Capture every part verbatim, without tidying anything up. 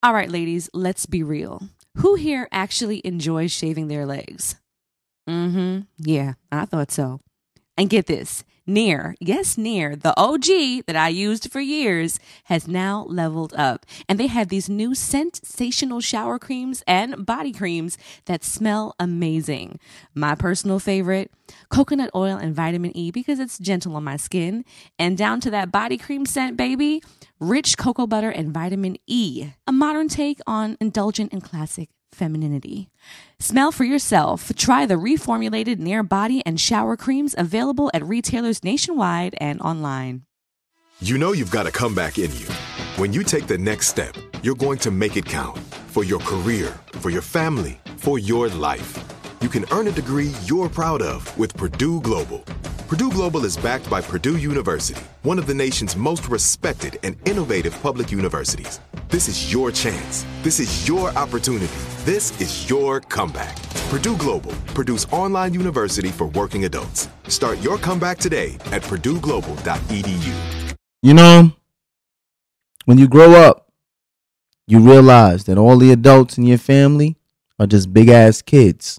All right, ladies, let's be real. Who here actually enjoys shaving their legs? Mm-hmm. Yeah, I thought so. And get this. Nair, yes, Nair, the O G that I used for years, has now leveled up. And they have these new sensational shower creams and body creams that smell amazing. My personal favorite, coconut oil and vitamin E, because it's gentle on my skin. And down to that body cream scent, baby, rich cocoa butter and vitamin E. A modern take on indulgent and classic femininity. Smell for yourself. Try the reformulated Nair body and shower creams available at retailers nationwide and online. You know you've got a comeback in you. When you take the next step, you're going to make it count. For your career, for your family, for your life. You can earn a degree you're proud of with Purdue Global. Purdue Global is backed by Purdue University, one of the nation's most respected and innovative public universities. This is your chance. This is your opportunity. This is your comeback. Purdue Global, Purdue's online university for working adults. Start your comeback today at purdue global dot e d u. You know, when you grow up, you realize that all the adults in your family are just big ass kids.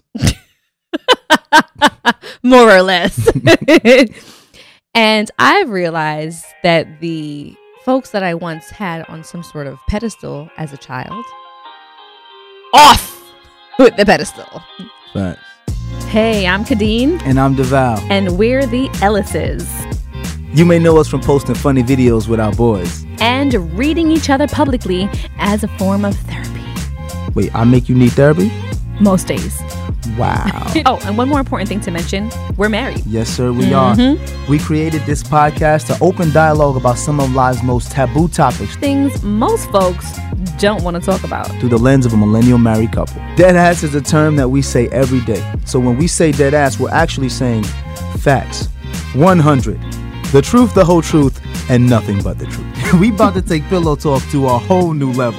More or less. And I've realized that the folks that I once had on some sort of pedestal as a child, off with the pedestal. Facts. Hey, I'm Kadeen. And I'm DeVal. And we're the Ellises. You may know us from posting funny videos with our boys. And reading each other publicly as a form of therapy. Wait, I make you need therapy? Most days. Wow. Oh, and one more important thing to mention. We're married. Yes, sir, we mm-hmm. are. We created this podcast to open dialogue about some of life's most taboo topics. Things most folks don't want to talk about. Through the lens of a millennial married couple. Dead ass is a term that we say every day. So when we say dead ass, we're actually saying facts. one hundred. The truth, the whole truth, and nothing but the truth. We about to take pillow talk to a whole new level.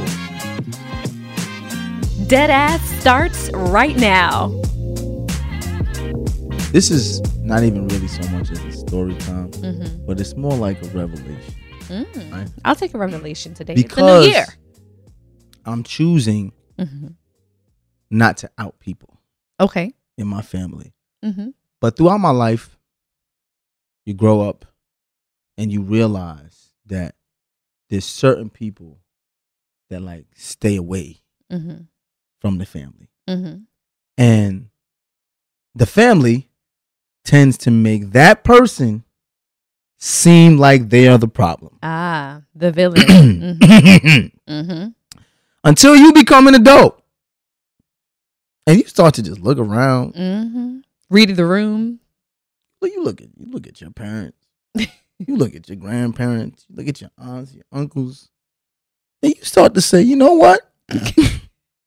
Dead ass starts right now. This is not even really so much as a story time, mm-hmm. but it's more like a revelation. Mm. Right? I'll take a revelation today. Because it's a new year. I'm choosing mm-hmm. not to out people. Okay. In my family. Mm-hmm. But throughout my life, you grow up and you realize that there's certain people that like stay away mm-hmm. from the family. Mm-hmm. And the family tends to make that person seem like they are the problem. Ah, the villain. mm-hmm. Mm-hmm. Until you become an adult. And you start to just look around. Mm-hmm. Read the room. Well, you look at you look at your parents. You look at your grandparents. You look at your aunts, your uncles. And you start to say, you know what? That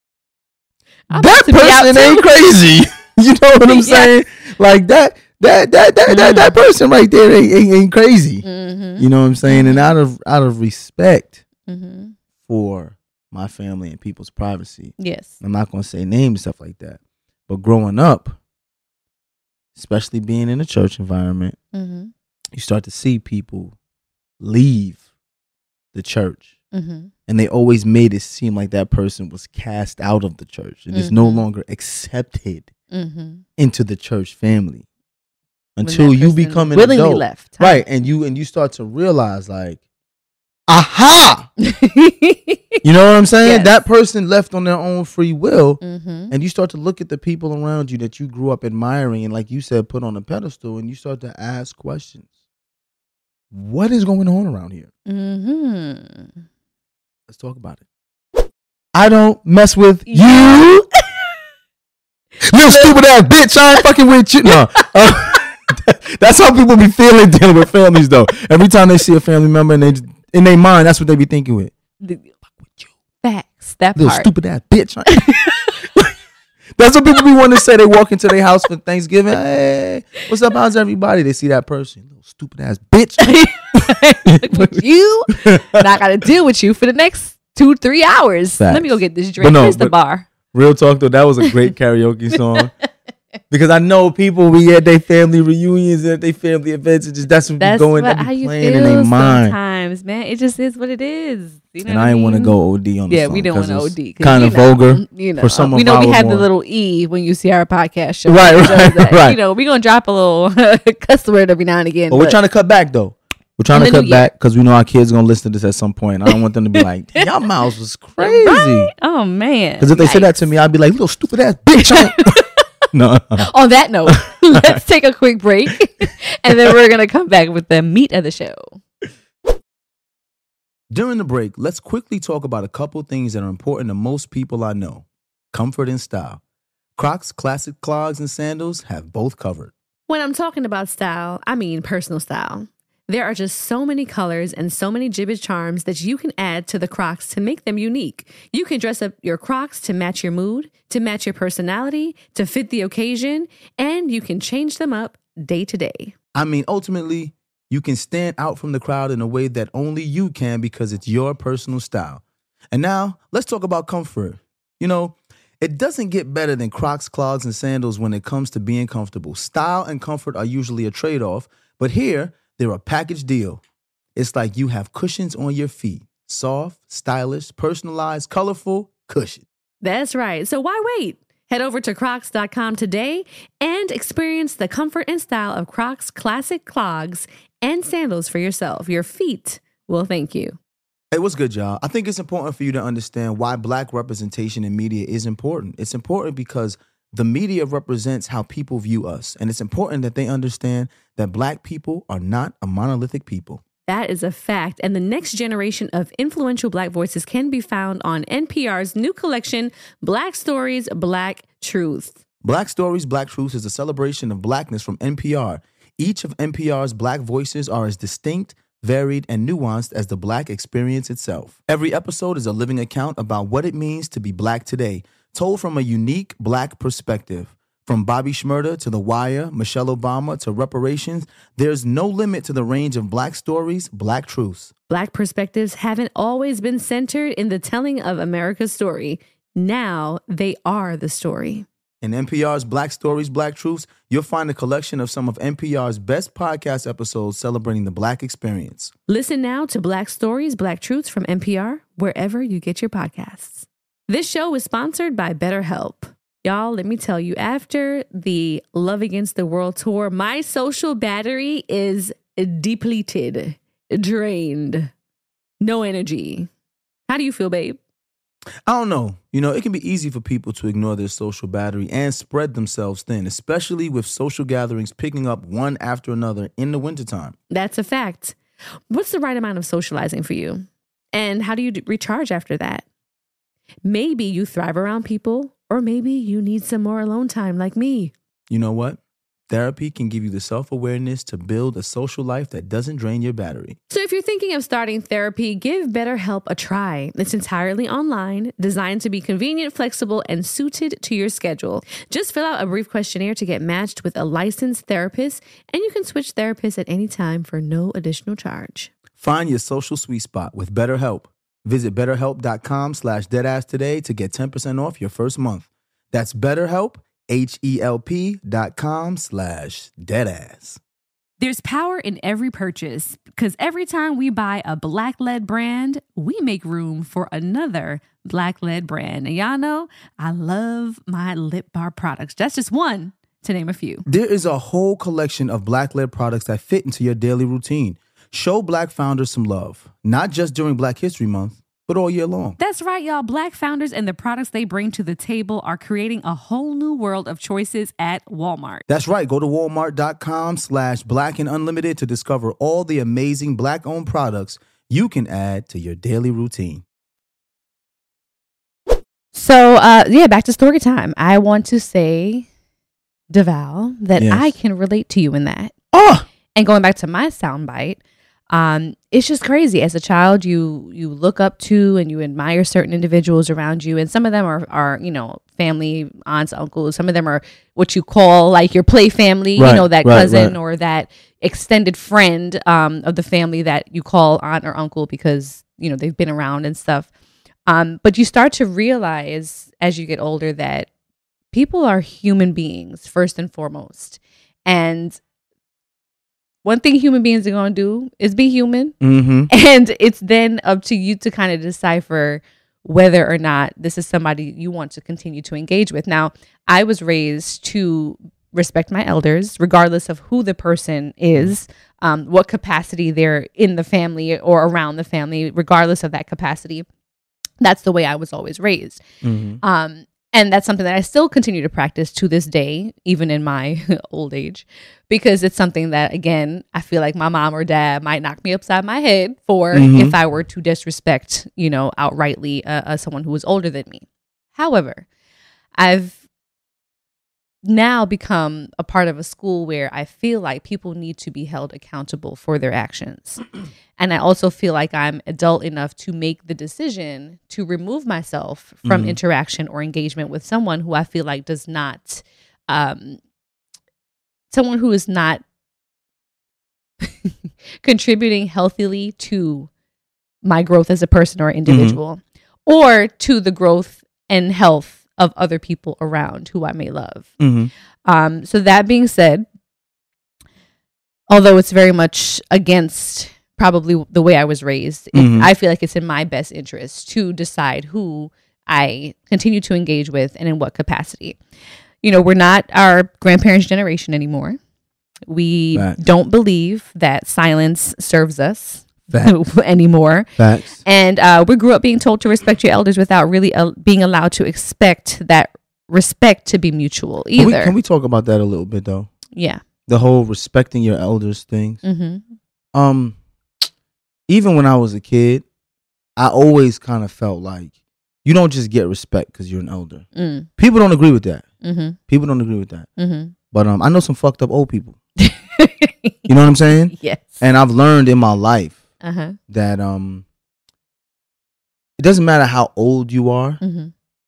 person ain't crazy. You know what I'm yes. saying? Like that, that, that, that, mm-hmm. that, that person right there ain't, ain't, ain't crazy. Mm-hmm. You know what I'm saying? And out of out of respect mm-hmm. for my family and people's privacy, yes, I'm not gonna say names and stuff like that. But growing up, especially being in a church environment, mm-hmm. you start to see people leave the church. Mm-hmm. And they always made it seem like that person was cast out of the church and mm-hmm. is no longer accepted mm-hmm. into the church family until you become an willingly adult. Left, huh? Right? And you and you start to realize, like, aha! You know what I'm saying? Yes. That person left on their own free will, mm-hmm. and you start to look at the people around you that you grew up admiring, and like you said, put on a pedestal, and you start to ask questions. What is going on around here? Mm-hmm. Let's talk about it. I don't mess with you. Little stupid ass bitch. I ain't fucking with you. No. Uh, that's how people be feeling dealing with families, though. Every time they see a family member and they in their mind, that's what they be thinking with. The, fuck with you. Facts. That Little part. Stupid ass bitch. That's what people be wanting to say. They walk into their house for Thanksgiving. Hey, what's up? How's everybody? They see that person. Little stupid ass bitch. With you, not gotta deal with you for the next two, three hours. Facts. Let me go get this drink. No, Here's the bar. Real talk though, that was a great karaoke song. Because I know people we at their family reunions and at their family events, and just that's what That's be going, what, that how be you playing feel in their mind. sometimes, man. It just is what it is. You know And what I didn't want to mean? go O D on the Yeah, song we don't want to 'cause O D. it's kind of you know, vulgar You know, for some we of know we our have the more- little E when you see our podcast show. Right, It shows right, that. right. You know, we're going to drop a little cuss word every now and again. But we're trying to cut back though. We're trying In to the cut new year. back because we know our kids gonna listen to this at some point. I don't want them to be like, "Y'all mouths was crazy." Right? Oh, man. Because if they say that to me, I'd be like, "Little stupid ass bitch." I ain't-" no. On that note, let's take a quick break. And then we're going to come back with the meat of the show. During the break, let's quickly talk about a couple things that are important to most people I know: comfort and style. Crocs classic clogs and sandals have both covered. When I'm talking about style, I mean personal style. There are just so many colors and so many Jibbitz charms that you can add to the Crocs to make them unique. You can dress up your Crocs to match your mood, to match your personality, to fit the occasion, and you can change them up day to day. I mean, ultimately, you can stand out from the crowd in a way that only you can because it's your personal style. And now, let's talk about comfort. You know, it doesn't get better than Crocs, clogs, and sandals when it comes to being comfortable. Style and comfort are usually a trade-off, but here, they're a package deal. It's like you have cushions on your feet. Soft, stylish, personalized, colorful cushion. That's right. So why wait? Head over to crocs dot com today and experience the comfort and style of Crocs classic clogs and sandals for yourself. Your feet will thank you. Hey, what's good, y'all? I think it's important for you to understand why black representation in media is important. It's important because the media represents how people view us, and it's important that they understand that black people are not a monolithic people. That is a fact. And the next generation of influential Black voices can be found on N P R's new collection, Black Stories, Black Truth. Black Stories, Black Truths is a celebration of blackness from N P R. Each of N P R's black voices are as distinct, varied, and nuanced as the black experience itself. Every episode is a living account about what it means to be black today, told from a unique black perspective. From Bobby Shmurda to The Wire, Michelle Obama to reparations, there's no limit to the range of black stories, black truths. Black perspectives haven't always been centered in the telling of America's story. Now they are the story. In N P R's Black Stories, Black Truths, you'll find a collection of some of N P R's best podcast episodes celebrating the black experience. Listen now to Black Stories, Black Truths from N P R, wherever you get your podcasts. This show is sponsored by BetterHelp. Y'all, let me tell you, after the Love Against the World tour, my social battery is depleted, drained, no energy. How do you feel, babe? I don't know. You know, it can be easy for people to ignore their social battery and spread themselves thin, especially with social gatherings picking up one after another in the wintertime. That's a fact. What's the right amount of socializing for you? And how do you d- recharge after that? Maybe you thrive around people, or maybe you need some more alone time like me. You know what? Therapy can give you the self-awareness to build a social life that doesn't drain your battery. So if you're thinking of starting therapy, give BetterHelp a try. It's entirely online, designed to be convenient, flexible, and suited to your schedule. Just fill out a brief questionnaire to get matched with a licensed therapist, and you can switch therapists at any time for no additional charge. Find your social sweet spot with BetterHelp. Visit betterhelp.com slash deadass today to get ten percent off your first month. That's BetterHelp, H-E-L-P dot com slash deadass. There's power in every purchase because every time we buy a black-led brand, we make room for another black-led brand. And y'all know I love my lip bar products. That's just one to name a few. There is a whole collection of black-led products that fit into your daily routine. Show black founders some love, not just during Black History Month, but all year long. That's right, y'all. Black founders and the products they bring to the table are creating a whole new world of choices at Walmart. That's right. Go to walmart.com slash black and unlimited to discover all the amazing black-owned products you can add to your daily routine. So, uh, yeah, back to story time. I want to say, DeVal, that Yes. I can relate to you in that. Oh! And going back to my soundbite, um, it's just crazy. As a child, you you look up to and you admire certain individuals around you, and some of them are are you know family, aunts, uncles. Some of them are what you call like your play family, Right, you know, that right, cousin right. or that extended friend um, of the family that you call aunt or uncle because you know they've been around and stuff. Um, but you start to realize as you get older that people are human beings first and foremost. And one thing human beings are going to do is be human. Mm-hmm. And it's then up to you to kind of decipher whether or not this is somebody you want to continue to engage with. Now, I was raised to respect my elders, regardless of who the person is, um, what capacity they're in the family or around the family, regardless of that capacity. That's the way I was always raised. Mm-hmm. Um, and that's something that I still continue to practice to this day, even in my old age, because it's something that, again, I feel like my mom or dad might knock me upside my head for Mhm. if I were to disrespect, you know, outrightly uh, uh, someone who is older than me. However, I've now become a part of a school where I feel like people need to be held accountable for their actions. And I also feel like I'm adult enough to make the decision to remove myself from Mhm. interaction or engagement with someone who I feel like does not, um, someone who is not contributing healthily to my growth as a person or individual, or to the growth and health of other people around who I may love. Mm-hmm. Um, so that being said, although it's very much against probably the way I was raised, it- Mhm. I feel like it's in my best interest to decide who I continue to engage with and in what capacity. You know, we're not our grandparents' generation anymore. We Facts. don't believe that silence serves us Facts. anymore. Facts. And uh, we grew up being told to respect your elders without really uh, being allowed to expect that respect to be mutual Can we, either. can we talk about that a little bit though? yeah. The whole respecting your elders thing. Mm-hmm. Um, even when I was a kid, I always kind of felt like you don't just get respect because you're an elder. Mm. People don't agree with that. Mm-hmm. People don't agree with that. Mm-hmm. But um, I know some fucked up old people. You know what I'm saying? Yes. And I've learned in my life Uh-huh. that um, it doesn't matter how old you are. Mm-hmm.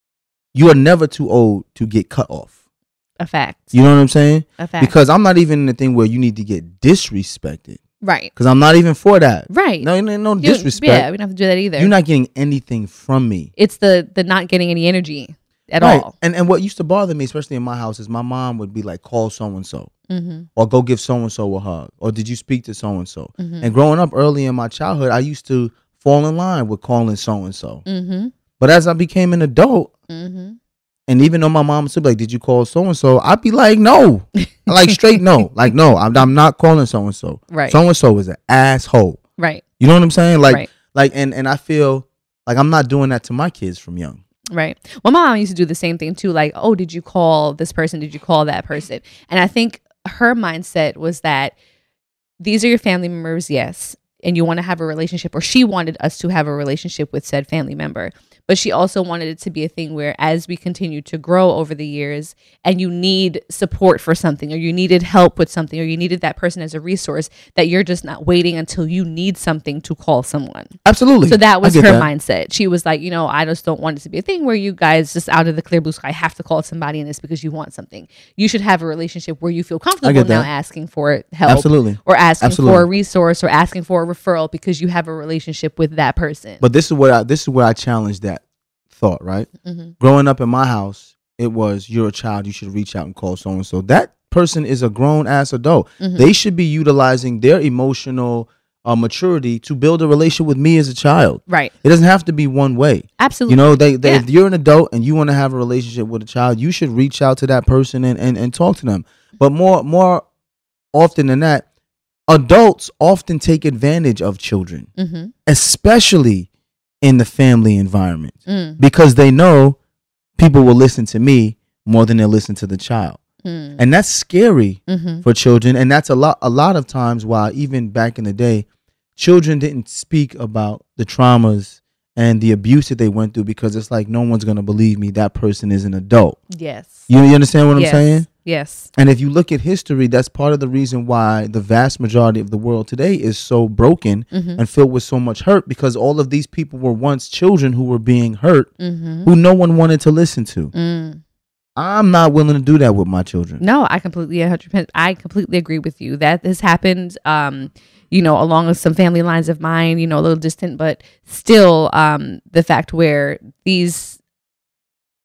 You are never too old to get cut off. A fact. You know what I'm saying? A fact. Because I'm not even in the thing where you need to get disrespected. right. Because I'm not even for that. Right. No, no, no You- disrespect. Yeah, we don't have to do that either. You're not getting anything from me. it's the the not getting any energy at Right. all. And and what used to bother me, especially in my house, is my mom would be like, call so and so, Mm-hmm. or go give so and so a hug, or did you speak to so and so? Mm-hmm. And growing up early in my childhood, I used to fall in line with calling so and so. Mm-hmm. But as I became an adult, Mm-hmm. and even though my mom would be like, did you call so and so? I'd be like, no, like straight no, like no, I'm, I'm not calling so and so. Right. So and so is an asshole. Right. You know what I'm saying? Like, Right. like, and and I feel like I'm not doing that to my kids from young. Right. Well, my mom used to do the same thing too. Like, oh, did you call this person? Did you call that person? And I think her mindset was that these are your family members, yes, and you want to have a relationship, or she wanted us to have a relationship with said family member. But she also wanted it to be a thing where, as we continue to grow over the years and you need support for something, or you needed help with something, or you needed that person as a resource, that you're just not waiting until you need something to call someone. Absolutely. So that I was get her that. mindset. She was like, you know, I just don't want it to be a thing where you guys just out of the clear blue sky have to call somebody in this because you want something. You should have a relationship where you feel comfortable get now that. asking for help. Absolutely. Or asking Absolutely. for a resource, or asking for a referral because you have a relationship with that person. But this is what I this is where I challenge that thought, right? Mhm. Growing up in my house, it was you're a child, you should reach out and call so and so. That person is a grown ass adult. Mhm. They should be utilizing their emotional uh, maturity to build a relationship with me as a child. Right. It doesn't have to be one way. Absolutely. You know, they, they Yeah. if you're an adult and you want to have a relationship with a child, you should reach out to that person and, and, and talk to them. But more more often than that, adults often take advantage of children, Mm-hmm. especially in the family environment, Mm. because they know people will listen to me more than they'll listen to the child. Mm. And that's scary Mm-hmm. for children. And that's a lot a lot of times why, even back in the day, children didn't speak about the traumas and the abuse that they went through, because it's like, no one's gonna believe me, that person is an adult. Yes. You, you understand what yes. I'm saying? Yes. And if you look at history, that's part of the reason why the vast majority of the world today is so broken Mm-hmm. and filled with so much hurt, because all of these people were once children who were being hurt, Mm-hmm. who no one wanted to listen to. Mm. I'm not willing to do that with my children. No, I completely one hundred percent I completely agree with you. That has happened um you know, along with some family lines of mine, you know, a little distant, but still um the fact where these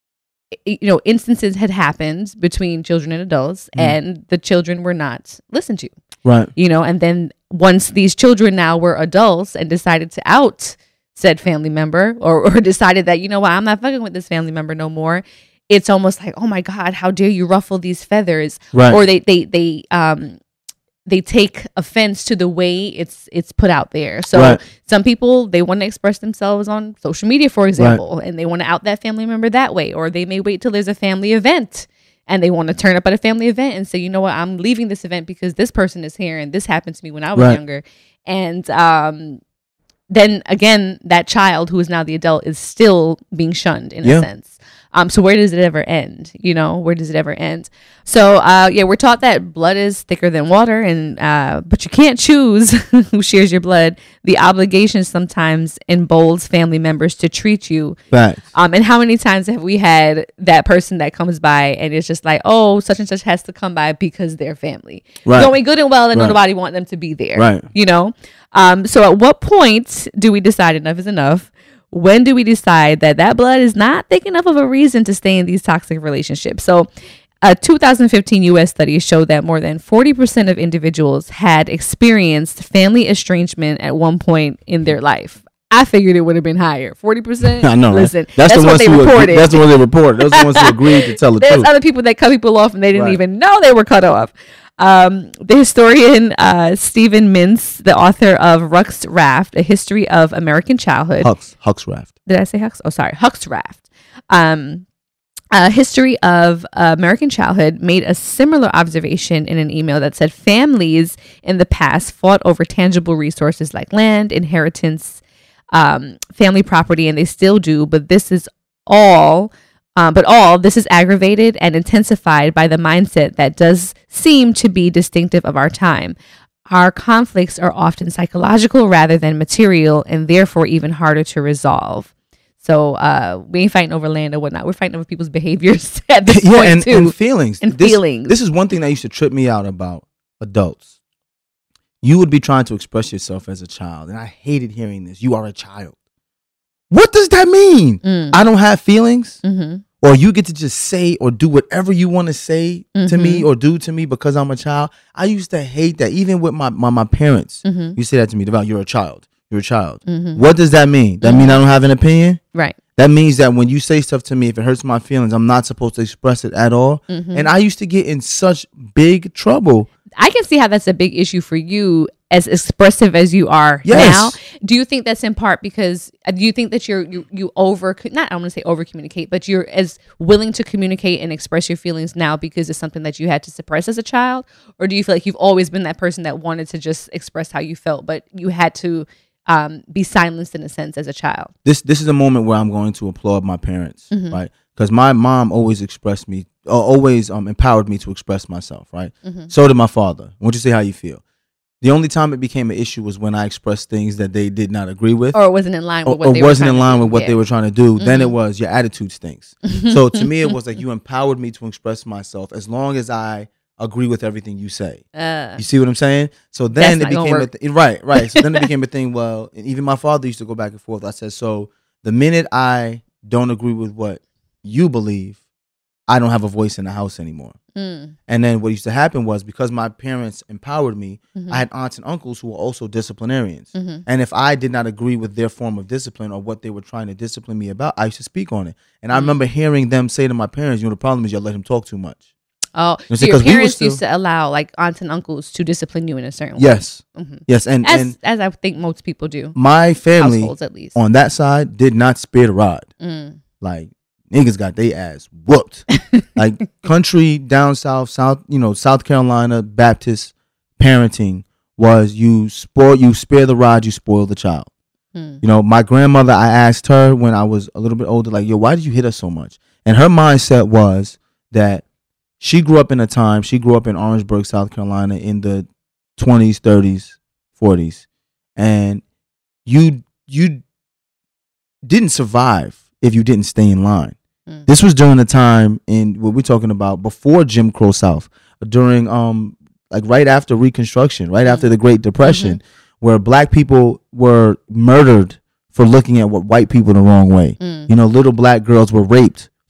you know, instances had happened between children and adults, Mm. and the children were not listened to. Right. You know, and then once these children now were adults and decided to out said family member, or, or decided that, you know what, I'm not fucking with this family member no more, it's almost like, oh my God, how dare you ruffle these feathers? Right. Or they they they um they take offense to the way it's it's put out there. So Right. some people, they want to express themselves on social media, for example, and they want to out that family member that way. Or they may wait till there's a family event and they want to turn up at a family event and say, you know what, I'm leaving this event because this person is here and this happened to me when I was Right. younger. And um, then again, that child who is now the adult is still being shunned in Yeah. a sense. Um, so where does it ever end? You know, where does it ever end? So uh, yeah, we're taught that blood is thicker than water, and uh, but you can't choose who shares your blood. The obligation sometimes emboldens family members to treat you. Facts. Um, and how many times have we had that person that comes by and it's just like, oh, such and such has to come by because they're family, Right. going good and well, and Right. nobody want them to be there. Right. You know. Um, so at what point do we decide enough is enough? When do we decide that that blood is not thick enough of a reason to stay in these toxic relationships? So a two thousand fifteen U S study showed that more than forty percent of individuals had experienced family estrangement at one point in their life. I figured it would have been higher. forty percent? I know, right? Listen, That's, that's, the what ones they who reported. Agree, that's the ones they reported. Those are the ones who agreed to tell the There's truth. other people that cut people off and they didn't Right. even know they were cut off. Um, the historian uh, Stephen Mintz, the author of Ruck's Raft, A History of American Childhood. Hux, Hux Raft. Did I say Hux? Oh, sorry. Huck's Raft. Um, a history of uh, American childhood made a similar observation in an email that said families in the past fought over tangible resources like land, inheritance, um, family property, and they still do. But this is all, um, but all this is aggravated and intensified by the mindset that does seem to be distinctive of our time. Our conflicts are often psychological rather than material, and therefore even harder to resolve. So uh, we ain't fighting over land or whatnot. We're fighting over people's behaviors at this Yeah, point and, too. and feelings. And this, feelings. This is one thing that used to trip me out about adults. You would be trying to express yourself as a child, and I hated hearing this. You are a child. What does that mean? Mm. I don't have feelings? Mm-hmm. Or you get to just say or do whatever you want to say Mm-hmm. to me or do to me because I'm a child? I used to hate that. Even with my, my, my parents, Mm-hmm. you say that to me, Deval, you're a child. You're a child. Mm-hmm. What does that mean? That mean I don't have an opinion? Right. That means that when you say stuff to me, if it hurts my feelings, I'm not supposed to express it at all. Mm-hmm. And I used to get in such big trouble. I can see how that's a big issue for you, as expressive as you are Yes. now. Do you think that's in part because uh, do you think that you're you, you over not I'm going to say over communicate, but you're as willing to communicate and express your feelings now because it's something that you had to suppress as a child, or do you feel like you've always been that person that wanted to just express how you felt, but you had to um, be silenced in a sense as a child? This this is a moment where I'm going to applaud my parents, Mhm. right? Because my mom always expressed me, uh, always um, empowered me to express myself, right? Mhm. So did my father. I want you to say how you feel. The only time it became an issue was when I expressed things that they did not agree with, Or it wasn't in line with or, what or they were wasn't trying in to line do. with what Yeah. they were trying to do. Then it Mhm. was your attitude stinks. So to me, it was like you empowered me to express myself as long as I agree with everything you say. Uh, You see what I'm saying? So then That's it not gonna became a work. th- right, right. So then it became a thing. Well, and even my father used to go back and forth. I said, so the minute I don't agree with what you believe, I don't have a voice in the house anymore. mm, And then what used to happen was because my parents empowered me, mhm, I had aunts and uncles who were also disciplinarians. mhm. And if I did not agree with their form of discipline or what they were trying to discipline me about, I used to speak on it. And I Mm. remember hearing them say to my parents, you know, the problem is you let him talk too much. Oh, You so see, your 'cause we were parents still- used to allow like aunts and uncles to discipline you in a certain way. Yes. Mhm. Yes. And, As and as I think most people do, my family households at least. on that side did not spare the rod. Mm. Like niggas got their ass whooped. Like country down south, south, you know, South Carolina Baptist parenting was you spoil, you spare the rod, you spoil the child. Mm. You know, my grandmother, I asked her when I was a little bit older, like, yo, why did you hit us so much? And her mindset was that she grew up in a time, she grew up in Orangeburg, South Carolina in the twenties, thirties, forties. And you you didn't survive if you didn't stay in line. Mm. This was during the time in what we're talking about before Jim Crow South, during um like right after Reconstruction, right Mm. after the Great Depression, where black people were murdered for looking at what white people the wrong way. Mm. You know, little black girls were raped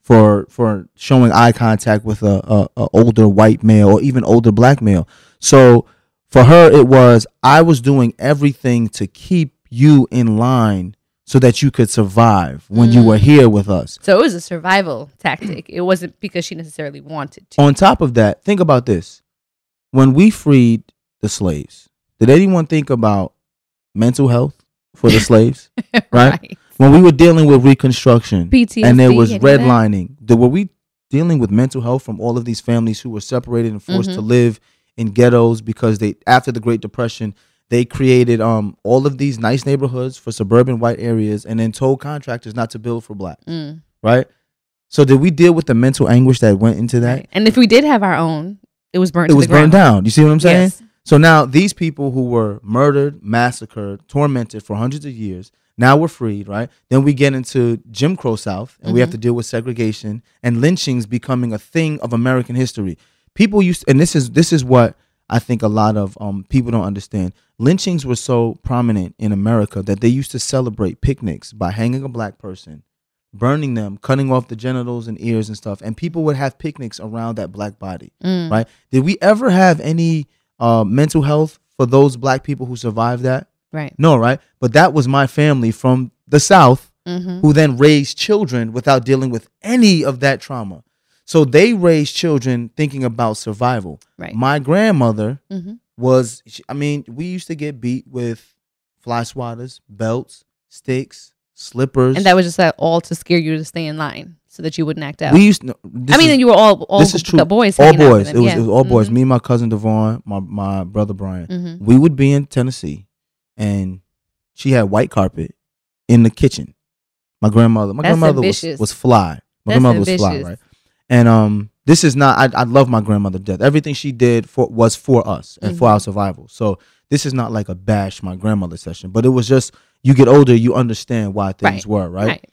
for for showing eye contact with a, a, a older white male or even older black male. So for her, it was, I was doing everything to keep you in line so that you could survive when mm. you were here with us. So it was a survival tactic. It wasn't because she necessarily wanted to. On top of that, think about this. When we freed the slaves, did anyone think about mental health for the slaves? right? right. When we were dealing with Reconstruction P T S D, and there was redlining, did, were we dealing with mental health from all of these families who were separated and forced mm-hmm. to live in ghettos because they, after the Great Depression, they created um all of these nice neighborhoods for suburban white areas and then told contractors not to build for blacks, mm. right? So did we deal with the mental anguish that went into that? Right. And if we did have our own, it was burned. It to was the burned ground. down. You see what I'm saying? Yes. So now these people who were murdered, massacred, tormented for hundreds of years, now we're freed, right? Then we get into Jim Crow South and mm-hmm. we have to deal with segregation and lynchings becoming a thing of American history. People used, and this is this is what I think a lot of um, people don't understand. Lynchings were so prominent in America that they used to celebrate picnics by hanging a black person, burning them, cutting off the genitals and ears and stuff. And people would have picnics around that black body, mm. right? Did we ever have any uh, mental health for those black people who survived that? Right. No, right? But that was my family from the South mm-hmm. who then raised children without dealing with any of that trauma. So they raised children thinking about survival. Right. My grandmother mm-hmm. was, I mean, we used to get beat with fly swatters, belts, sticks, slippers. And that was just like all to scare you to stay in line so that you wouldn't act out. We used to, I mean, is, you were all, all this is true. boys. All boys. It was, yeah. it was all boys. Mm-hmm. Me and my cousin Devon, my, my brother Brian. Mm-hmm. We would be in Tennessee and she had white carpet in the kitchen. My grandmother, my That's grandmother was, was fly. My That's grandmother ambitious. was fly, right? And um, this is not, I, I love my grandmother to death. Everything she did for was for us and mm-hmm. for our survival. So this is not like a bash my grandmother session, but it was just, you get older, you understand why things right. were, right? right?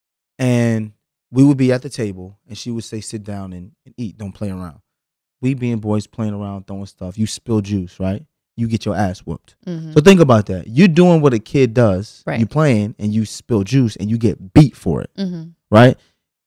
And we would be at the table and she would say, sit down and, and eat, don't play around. We being boys playing around, throwing stuff. You spill juice, right? You get your ass whooped. Mm-hmm. So think about that. You're doing what a kid does. Right. You playing and you spill juice and you get beat for it, mm-hmm. right?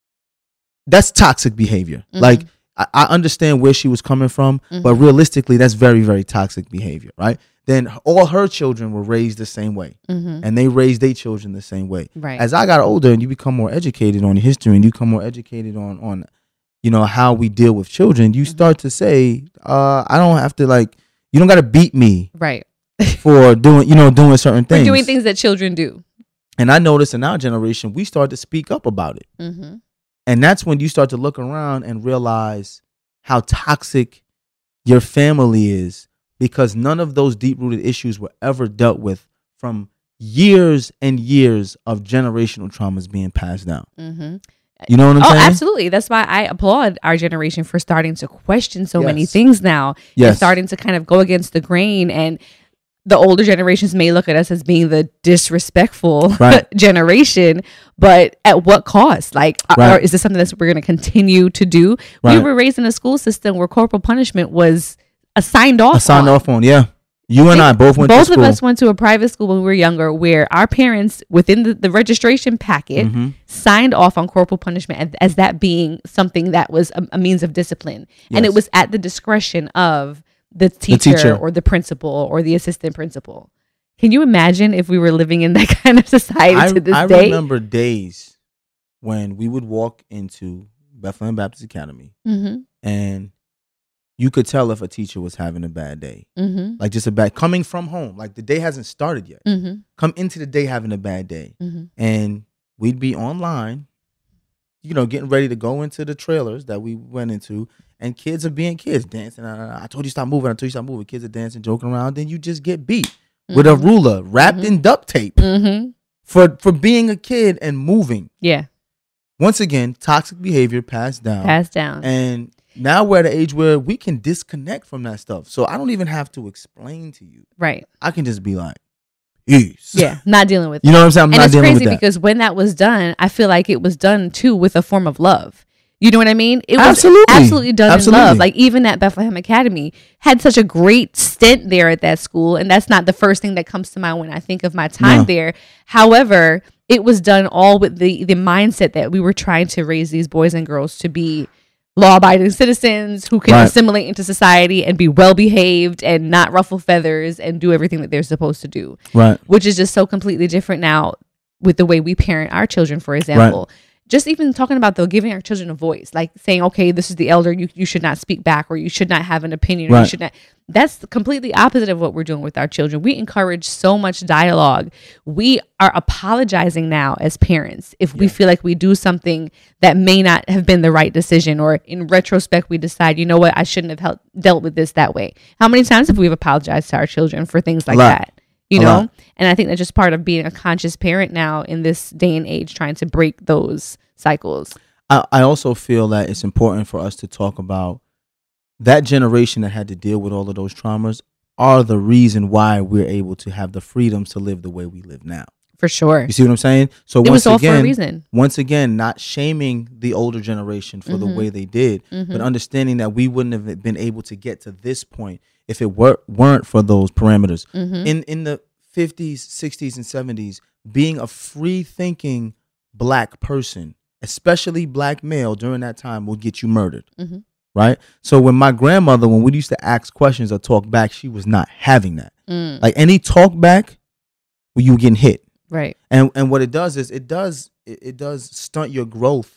That's toxic behavior. Mm-hmm. Like, I, I understand where she was coming from, mm-hmm. but realistically, that's very, very toxic behavior, right? Then all her children were raised the same way, mm-hmm. and they raised their children the same way. Right. As I got older and you become more educated on history and you become more educated on, on you know, how we deal with children, you mm-hmm. start to say, uh, I don't have to, like, you don't got to beat me right. for doing, you know, doing certain things. For doing things that children do. And I noticed in our generation, we start to speak up about it. Mm-hmm. And that's when you start to look around and realize how toxic your family is, because none of those deep-rooted issues were ever dealt with from years and years of generational traumas being passed down. Mm-hmm. You know what I'm oh, saying? Oh, absolutely. That's why I applaud our generation for starting to question so yes. many things now. Yes. And starting to kind of go against the grain. And the older generations may look at us as being the disrespectful right. generation, but at what cost? Like, right. or is this something that we're going to continue to do? Right. We were raised in a school system where corporal punishment was a signed off a signed on. off on, yeah. You and I both went both to school. Both of us went to a private school when we were younger where our parents, within the, the registration packet, mm-hmm. signed off on corporal punishment as, as that being something that was a, a means of discipline. Yes. And it was at the discretion of the teacher, the teacher or the principal or the assistant principal. Can you imagine if we were living in that kind of society I, to this I day? I remember days when we would walk into Bethlehem Baptist Academy mm-hmm. and you could tell if a teacher was having a bad day. Mm-hmm. Like just a bad, coming from home. Like the day hasn't started yet. Mm-hmm. Come into the day having a bad day. Mm-hmm. And we'd be online, you know, getting ready to go into the trailers that we went into. And kids are being kids, dancing. I told you stop moving. I told you stop moving. Kids are dancing, joking around. Then you just get beat mm-hmm. with a ruler wrapped mm-hmm. in duct tape mm-hmm. for, for being a kid and moving. Yeah. Once again, toxic behavior passed down. Passed down. And now we're at an age where we can disconnect from that stuff. So I don't even have to explain to you. Right. I can just be like, peace. Yeah, not dealing with You know what I'm saying? I'm and not it's dealing crazy with that. because when that was done, I feel like it was done too with a form of love. You know what I mean? It was absolutely, absolutely done absolutely. in love. Like even at Bethlehem Academy, had such a great stint there at that school. And that's not the first thing that comes to mind when I think of my time No. there. However, it was done all with the the mindset that we were trying to raise these boys and girls to be law-abiding citizens who can Right. assimilate into society and be well-behaved and not ruffle feathers and do everything that they're supposed to do. Right. Which is just so completely different now with the way we parent our children, for example. Just even talking about though giving our children a voice, like saying, okay, this is the elder, you, you should not speak back, or you should not have an opinion, or you Right. should not. That's completely opposite of what we're doing with our children. We encourage so much dialogue. We are apologizing now as parents if we feel like we do something that may not have been the right decision, or in retrospect we decide, you know what, I shouldn't have hel- dealt with this that way. How many times have we apologized to our children for things like lot. that? You A know, lot. and I think that's just part of being a conscious parent now in this day and age, trying to break those cycles. I, I also feel that it's important for us to talk about that generation that had to deal with all of those traumas are the reason why we're able to have the freedoms to live the way we live now. For sure. You see what I'm saying? So It once was all again, for a reason. once again, not shaming the older generation for Mhm. the way they did, Mhm. but understanding that we wouldn't have been able to get to this point if it were, weren't for those parameters. Mhm. In in the fifties, sixties, and seventies, being a free thinking black person, especially black male during that time, would get you murdered. Mhm. Right? So when my grandmother, when we used to ask questions or talk back, she was not having that. Mm. Like any talk back, well, you were getting hit. Right. And and what it does is it does it, it does stunt your growth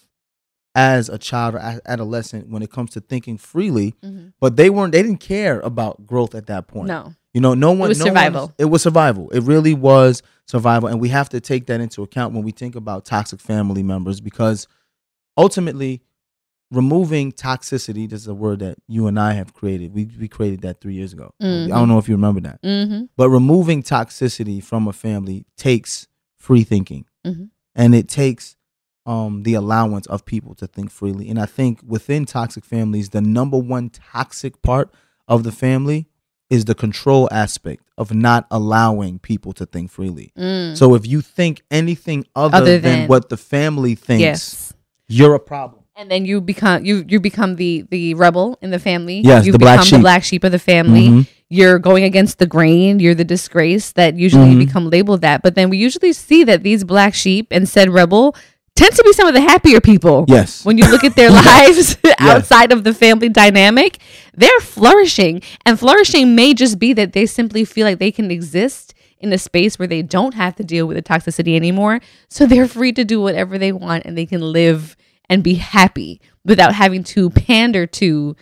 as a child or a- adolescent when it comes to thinking freely. Mhm. But they weren't they didn't care about growth at that point. No. You know, no one was no one- survival. it was survival. It really was survival. And we have to take that into account when we think about toxic family members, because ultimately removing toxicity, this is a word that you and I have created. We we created that three years ago. Mhm. I don't know if you remember that. Mm-hmm. But removing toxicity from a family takes free thinking. Mhm. And it takes um, the allowance of people to think freely. And I think within toxic families, the number one toxic part of the family is the control aspect of not allowing people to think freely. Mm. So if you think anything other, Other than, than- what the family thinks, Yes. you're a problem. And then you become you you become the the rebel in the family. Yes, you the black become sheep. the black sheep of the family. Mhm. You're going against the grain. You're the disgrace that usually Mhm. become labeled that. But then we usually see that these black sheep and said rebel tend to be some of the happier people. Yes. When you look at their lives outside of the family dynamic, they're flourishing. And flourishing may just be that they simply feel like they can exist in a space where they don't have to deal with the toxicity anymore. So they're free to do whatever they want and they can live and be happy without having to pander to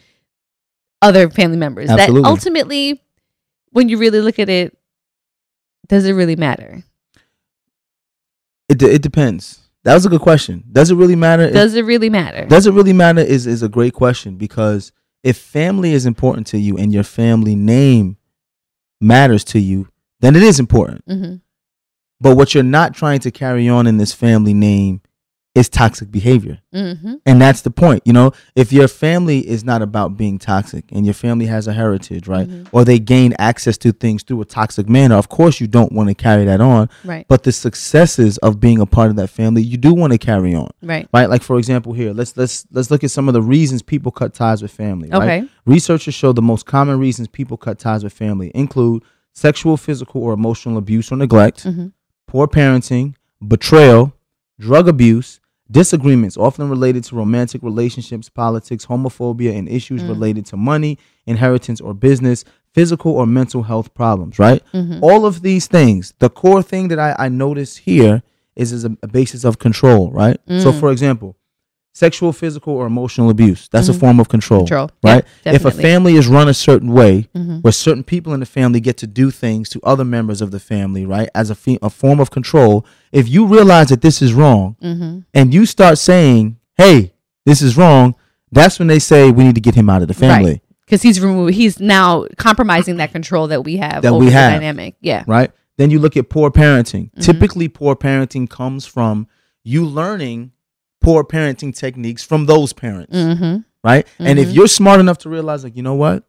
other family members. Absolutely. That ultimately, when you really look at it, does it really matter? It, de- it depends. That was a good question. Does it really matter? If- Does it really matter? Does it really matter is, is a great question, because if family is important to you and your family name matters to you, then it is important. Mm-hmm. But what you're not trying to carry on in this family name is toxic behavior. Mm-hmm. And that's the point. You know, if your family is not about being toxic and your family has a heritage, right? Mhm. Or they gain access to things through a toxic manner, of course you don't want to carry that on. Right. But the successes of being a part of that family, you do want to carry on. Right. Right? Like for example here, let's let's let's look at some of the reasons people cut ties with family. Right? Okay. Researchers show the most common reasons people cut ties with family include sexual, physical, or emotional abuse or neglect, Mm-hmm. poor parenting, betrayal, drug abuse, disagreements often related to romantic relationships, politics, homophobia, and issues Mm. related to money, inheritance, or business, physical or mental health problems, right? Mm-hmm. All of these things, the core thing that I, I notice here is, is a, a basis of control, right? So, Mm. for example, sexual, physical, or emotional abuse, that's Mhm. a form of control, Control. right? Yep, if a definitely. family is run a certain way, Mhm. where certain people in the family get to do things to other members of the family, right, as a, fe- a form of control, if you realize that this is wrong Mm-hmm. and you start saying, hey, this is wrong, that's when they say we need to get him out of the family. Right. Because he's removed. He's now compromising that control that we have That over we the have. dynamic. Yeah. Right? Then you look at poor parenting. Mm-hmm. Typically, poor parenting comes from you learning poor parenting techniques from those parents, Mm-hmm. right? And if Mhm. you're smart enough to realize, like, you know what?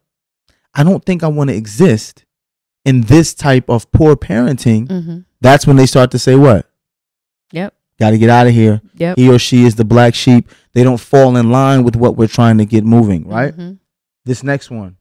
I don't think I want to exist in this type of poor parenting. Mm-hmm. That's when they start to say, what? Yep. Got to get out of here. Yep. He or she is the black sheep. They don't fall in line with what we're trying to get moving, right? Mhm. This next one,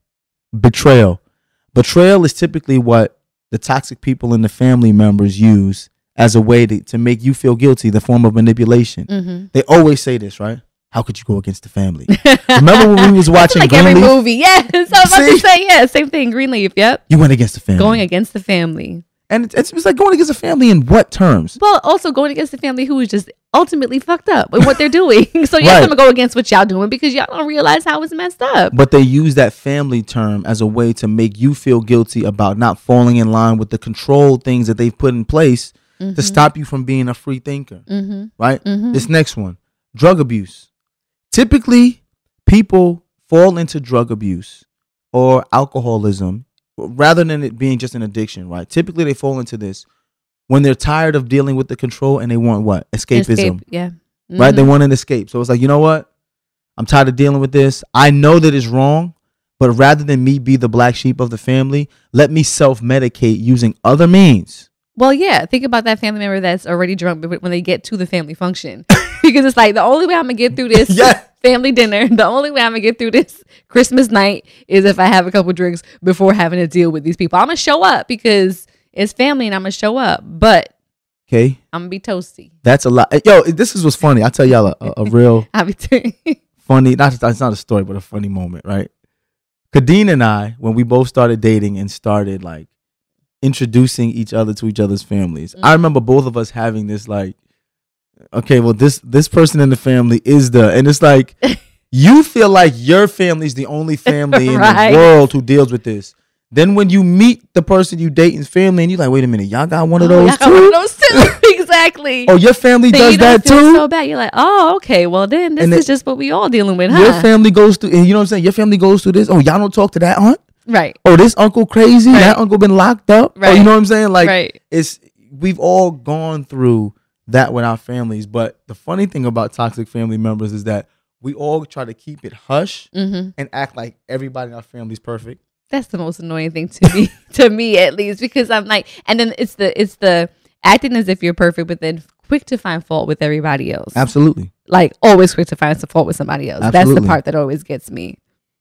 betrayal. Betrayal is typically what the toxic people and the family members use as a way to, to make you feel guilty, the form of manipulation. Mm-hmm. They always say this, right? How could you go against the family? Remember when we was watching like every Greenleaf? movie. Yes. I was about See? to say, yeah, same thing. Greenleaf. Yep. You went against the family. Going against the family. And it's, it's, it's like going against the family in what terms? Well, also going against the family who is just ultimately fucked up with what they're doing. So yes, Right. I'm gonna go against what y'all doing because y'all don't realize how it's messed up. But they use that family term as a way to make you feel guilty about not falling in line with the control things that they've put in place Mm-hmm. to stop you from being a free thinker. Mm-hmm. Right? Mhm. This next one, drug abuse. Typically, people fall into drug abuse or alcoholism rather than it being just an addiction, right? Typically, they fall into this when they're tired of dealing with the control and they want what? Escapism. Escape, yeah. Right? They Mhm. want an escape. So it's like, you know what? I'm tired of dealing with this. I know that it's wrong, but rather than me be the black sheep of the family, let me self-medicate using other means. Well, yeah. Think about that family member that's already drunk when they get to the family function, because it's like the only way I'm gonna get through this Yeah. family dinner, the only way I'm gonna get through this Christmas night is if I have a couple drinks before having to deal with these people. I'm gonna show up because it's family and I'm gonna show up, but Okay? I'm gonna be toasty. That's a lot. Yo, this is what's funny. I'll tell y'all a, a, a real I'll be t- funny, not it's not a story, but a funny moment, right? Kadeen and I, when we both started dating and started like introducing each other to each other's families, I remember both of us having this like, okay, well this this person in the family is the, and it's like you feel like your family's the only family in Right. the world who deals with this. Then when you meet the person you dating's family, and you're like, wait a minute, y'all got one of Oh, those y'all got one too? of those too. Exactly. Oh, your family Then does you don't that feel too? so bad. You're like, oh, okay. Well, then this And is it- just what we all dealing with, Your huh? family goes through, and you know what I'm saying? Your family goes through this. Oh, y'all don't talk to that aunt? Right. Oh, this uncle crazy. Right. That uncle been locked up. Oh, you Right. know what I'm saying? Like, Right. it's we've all gone through that with our families. But the funny thing about toxic family members is that we all try to keep it hush Mm-hmm. and act like everybody in our family is perfect. That's the most annoying thing to me, to me at least, because I'm like, and then it's the it's the acting as if you're perfect, but then quick to find fault with everybody else. Absolutely. Like always quick to find some fault with somebody else. That's Absolutely. the part that always gets me.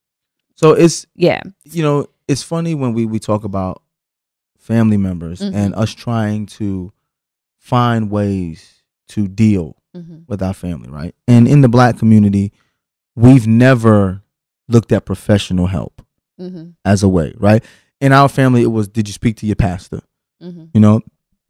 So it's Yeah. you know it's funny when we we talk about family members Mhm. and us trying to find ways to deal Mm-hmm. with our family, right? And in the black community, we've never looked at professional help Mm-hmm. as a way, right? In our family, it was, did you speak to your pastor? Mm-hmm. You know,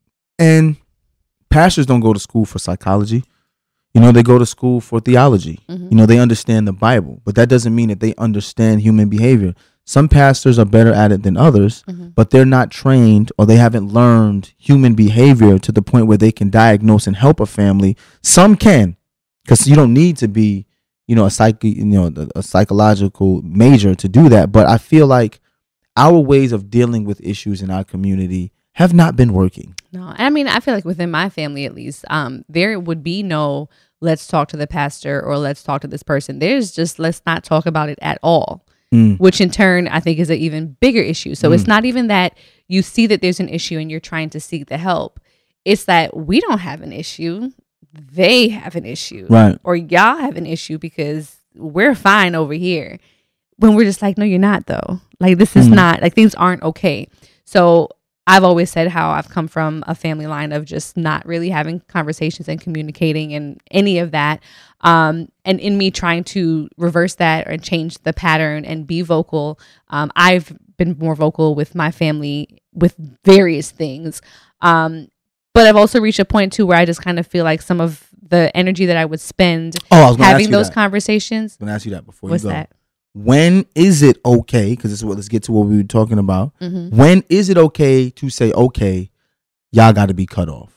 and pastors don't go to school for psychology. You know, they go to school for theology. Mm-hmm. You know, they understand the Bible, but that doesn't mean that they understand human behavior. Some pastors are better at it than others, Mm-hmm. but they're not trained or they haven't learned human behavior to the point where they can diagnose and help a family. Some can, because you don't need to be, you know, a psych, you know, a psychological major to do that. But I feel like our ways of dealing with issues in our community have not been working. No, I mean, I feel like within my family, at least, um, there would be no let's talk to the pastor or let's talk to this person. There's just let's not talk about it at all, Mm. which in turn I think is an even bigger issue. So Mm. it's not even that you see that there's an issue and you're trying to seek the help. It's that we don't have an issue. They have an issue. Right. Or y'all have an issue because we're fine over here. When we're just like, no, you're not though. Like this is Mhm. not, like things aren't okay. So I've always said how I've come from a family line of just not really having conversations and communicating and any of that. Um, and in me trying to reverse that and change the pattern and be vocal, um, I've been more vocal with my family with various things. Um, but I've also reached a point too where I just kind of feel like some of the energy that I would spend Oh, I was going to ask having you those that. conversations. I'm going to ask you that before What's you go. that? When is it okay? Because this is what, let's get to what we were talking about. Mm-hmm. When is it okay to say, okay, y'all got to be cut off?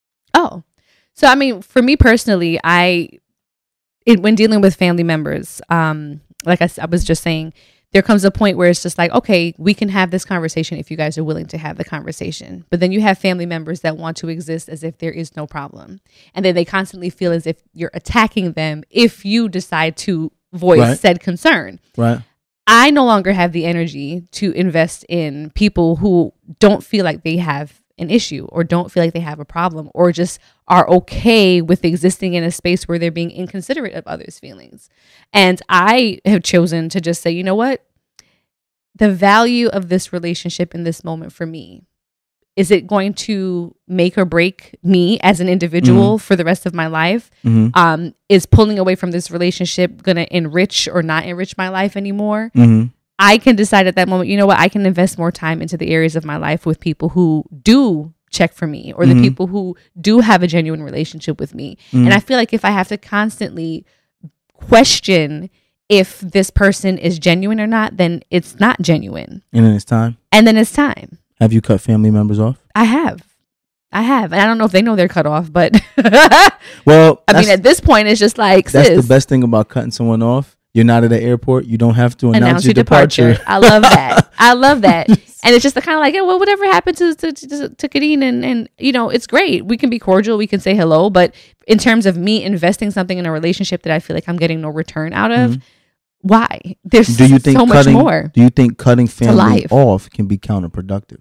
Oh, so I mean, for me personally, I, it, when dealing with family members, um, like I, s- I was just saying, there comes a point where it's just like, okay, we can have this conversation if you guys are willing to have the conversation. But then you have family members that want to exist as if there is no problem. And then they constantly feel as if you're attacking them if you decide to voice Right. said concern. Right. I no longer have the energy to invest in people who don't feel like they have an issue or don't feel like they have a problem or just are okay with existing in a space where they're being inconsiderate of others' feelings. And I have chosen to just say, you know what? The value of this relationship in this moment for me is it going to make or break me as an individual Mm-hmm. for the rest of my life? Mhm. Um, is pulling away from this relationship going to enrich or not enrich my life anymore? Mhm. I can decide at that moment, you know what, I can invest more time into the areas of my life with people who do check for me, or the Mhm. people who do have a genuine relationship with me. Mhm. And I feel like if I have to constantly question if this person is genuine or not, then it's not genuine. And then it's time. And then it's time. Have you cut family members off? I have. I have. And I don't know if they know they're cut off, but Well, I that's, mean, at this point, it's just like, that's sis, the best thing about cutting someone off. You're not at the airport. You don't have to announce, announce your your departure. departure. I love that. I love that. And it's just the kind of like, yeah, well, whatever happened to to, to, to Kadeen, and, and, you know, it's great. We can be cordial. We can say hello. But in terms of me investing something in a relationship that I feel like I'm getting no return out of, Mhm. why? There's Do you think so much cutting, more. Do you think cutting family life. off can be counterproductive?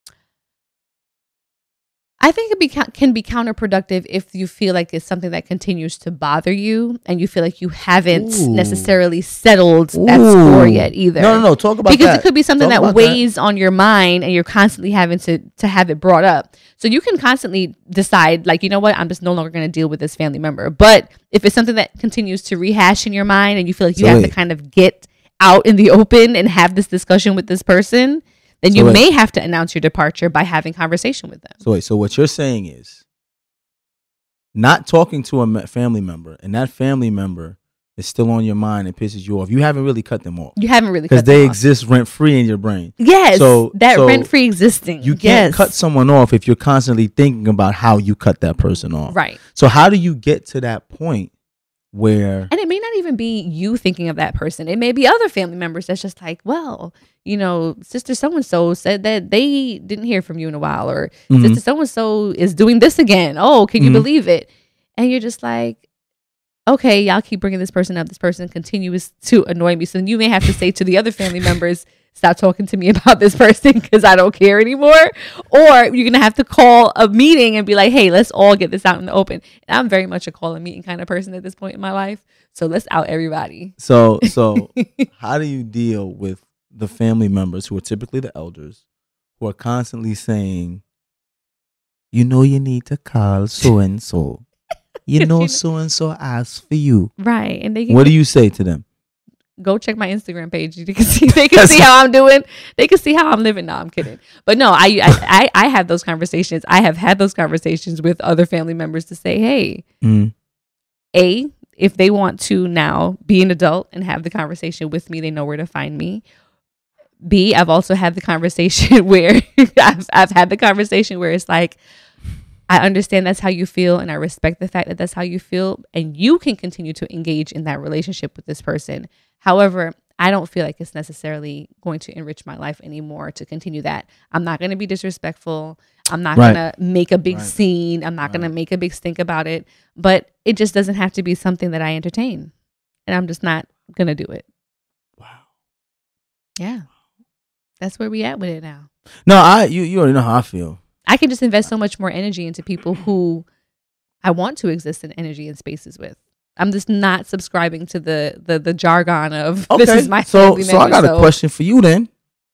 I think it be, can be counterproductive if you feel like it's something that continues to bother you and you feel like you haven't Ooh. necessarily settled that Ooh. score yet either. No, no, no. Talk about because that. it could be something Talk that about weighs on your mind and you're constantly having to to have it brought up. So you can constantly decide, like, you know what, I'm just no longer going to deal with this family member. But if it's something that continues to rehash in your mind and you feel like you So have wait. to kind of get out in the open and have this discussion with this person, then So you wait. may have to announce your departure by having conversation with them. So wait, so what you're saying is not talking to a me- family member, and that family member is still on your mind and pisses you off. You haven't really cut them off You haven't really because cut they them off. exist rent free in your brain. Yes, So- that so rent free existing. You can't yes. cut someone off if you're constantly thinking about how you cut that person off. Right. So how do you get to that point where And it may not even be you thinking of that person. It may be other family members that's just like, well, you know, sister so-and-so said that they didn't hear from you in a while, or Mhm. sister so-and-so is doing this again. Oh, can you Mhm. believe it? And you're just like, okay, y'all keep bringing this person up. This person continues to annoy me. So then you may have to say to the other family members, stop talking to me about this person because I don't care anymore. Or you're going to have to call a meeting and be like, hey, let's all get this out in the open. And I'm very much a call a meeting kind of person at this point in my life. So let's out everybody. so so how do you deal with the family members who are typically the elders who are constantly saying, you know, you need to call so and so. You know, so and so asked for you. Right. And they can What do you say to them? go check my Instagram page. You can see they can see how I'm doing. They can see how I'm living. No, I'm kidding. But no, I, I I I have those conversations. I have had those conversations with other family members to say, hey, Mm. A, if they want to now be an adult and have the conversation with me, they know where to find me. B, I've also had the conversation where I've I've had the conversation where it's like, I understand that's how you feel, and I respect the fact that that's how you feel, and you can continue to engage in that relationship with this person. However, I don't feel like it's necessarily going to enrich my life anymore to continue that. I'm not going to be disrespectful. I'm not Right. going to make a big Right. scene. I'm not going to make a big stink about it. But it just doesn't have to be something that I entertain. And I'm just not going to do it. Wow. Yeah. That's where we at with it now. No, I you you already know how I feel. I can just invest so much more energy into people who I want to exist in energy and spaces with. I'm just not subscribing to the the, the jargon of this is my so family so I member, got a question for you then.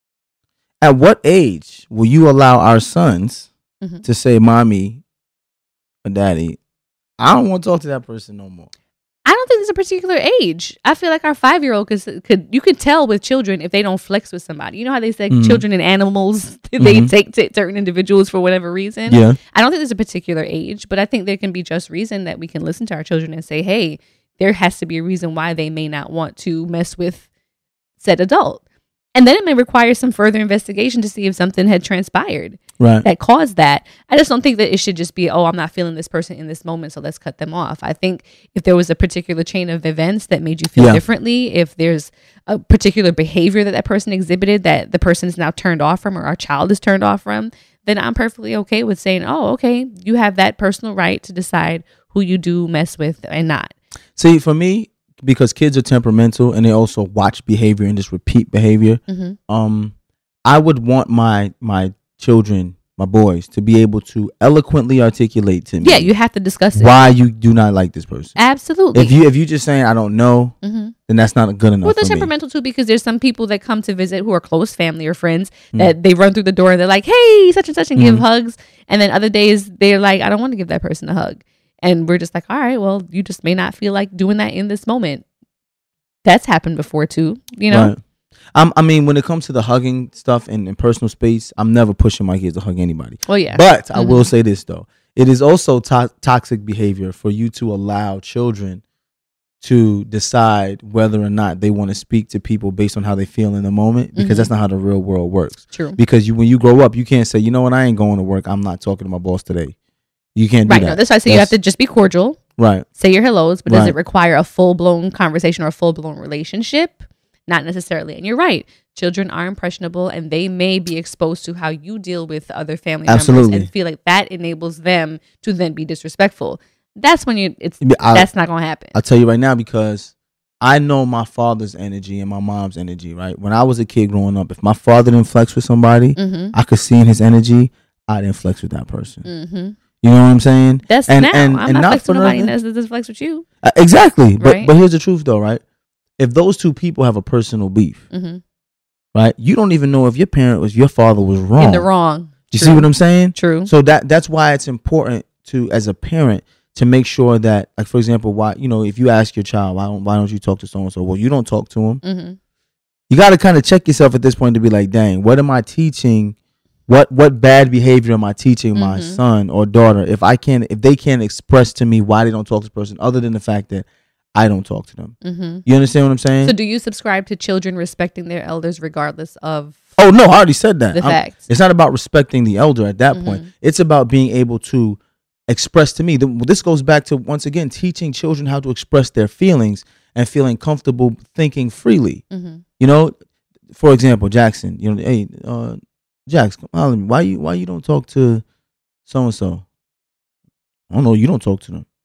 At what age will you allow our sons Mhm. to say, "Mommy or Daddy, I don't want to talk to that person no more"? I don't think there's a particular age. I feel like our five year old could could you could tell with children if they don't flex with somebody. You know how they say Mhm. children and animals they Mhm. take to certain individuals for whatever reason. Yeah. I don't think there's a particular age, but I think there can be just reason that we can listen to our children and say, hey, there has to be a reason why they may not want to mess with said adult. And then it may require some further investigation to see if something had transpired Right. that caused that. I just don't think that it should just be, oh, I'm not feeling this person in this moment, so let's cut them off. I think if there was a particular chain of events that made you feel Yeah. differently, if there's a particular behavior that that person exhibited that the person is now turned off from or our child is turned off from, then I'm perfectly okay with saying, oh, okay, you have that personal right to decide who you do mess with and not. See, for me, because kids are temperamental and they also watch behavior and just repeat behavior, Mhm. um, I would want my my children my boys, to be able to eloquently articulate to me. Yeah, you have to discuss it. Why you do not like this person. Absolutely. If you if you just saying I don't know, mm-hmm. then that's not good enough. Well, they're for me. temperamental too, because there's some people that come to visit who are close family or friends Mm. that they run through the door and they're like, hey, such and such, and give Mhm. hugs. And then other days they're like, I don't want to give that person a hug. And we're just like, all right, well, you just may not feel like doing that in this moment. That's happened before too, you know? Right. I'm, I mean, when it comes to the hugging stuff and, and personal space, I'm never pushing my kids to hug anybody. Well, yeah. But I Mhm. will say this, though. It is also to- toxic behavior for you to allow children to decide whether or not they want to speak to people based on how they feel in the moment, because Mhm. that's not how the real world works. True. Because you, when you grow up, you can't say, you know what, I ain't going to work. I'm not talking to my boss today. You can't do Right. that. No, that's why I say you have to just be cordial, Right. say your hellos, but does Right. it require a full blown conversation or a full blown relationship? Not necessarily. And you're right. Children are impressionable and they may be exposed to how you deal with other family Absolutely. members and feel like that enables them to then be disrespectful. That's when you it's I- that's not gonna happen. I'll tell you right now, because I know my father's energy and my mom's energy, right? When I was a kid growing up, if my father didn't flex with somebody, Mm-hmm. I could see in his energy, I didn't flex with that person. Mm-hmm. You know what I'm saying? That's And- now. and- I'm and not, not flexing for with nobody nothing. that does flex with you. Uh, exactly. But Right. but here's the truth, though, right? If those two people have a personal beef, Mm-hmm. right? You don't even know if your parent was your father was wrong. In the wrong. You True. see what I'm saying? True. So that that's why it's important to, as a parent, to make sure that, like, for example, why, you know, if you ask your child, why don't why don't you talk to so and so? Well, you don't talk to him. Mm-hmm. You got to kind of check yourself at this point to be like, dang, what am I teaching? What what bad behavior am I teaching my Mhm. son or daughter if I can't if they can't express to me why they don't talk to this person, other than the fact that I don't talk to them? Mm-hmm. You understand what I'm saying? So do you subscribe to children respecting their elders regardless of oh no, I already said that. the I'm- facts? It's not about respecting the elder at that point. Mhm. It's about being able to express to me. The- This goes back to, once again, teaching children how to express their feelings and feeling comfortable thinking freely. Mm-hmm. You know, for example, Jackson. You know, hey, uh, Jax, come on, me. Why you why you don't talk to so and so? I don't know. You don't talk to them.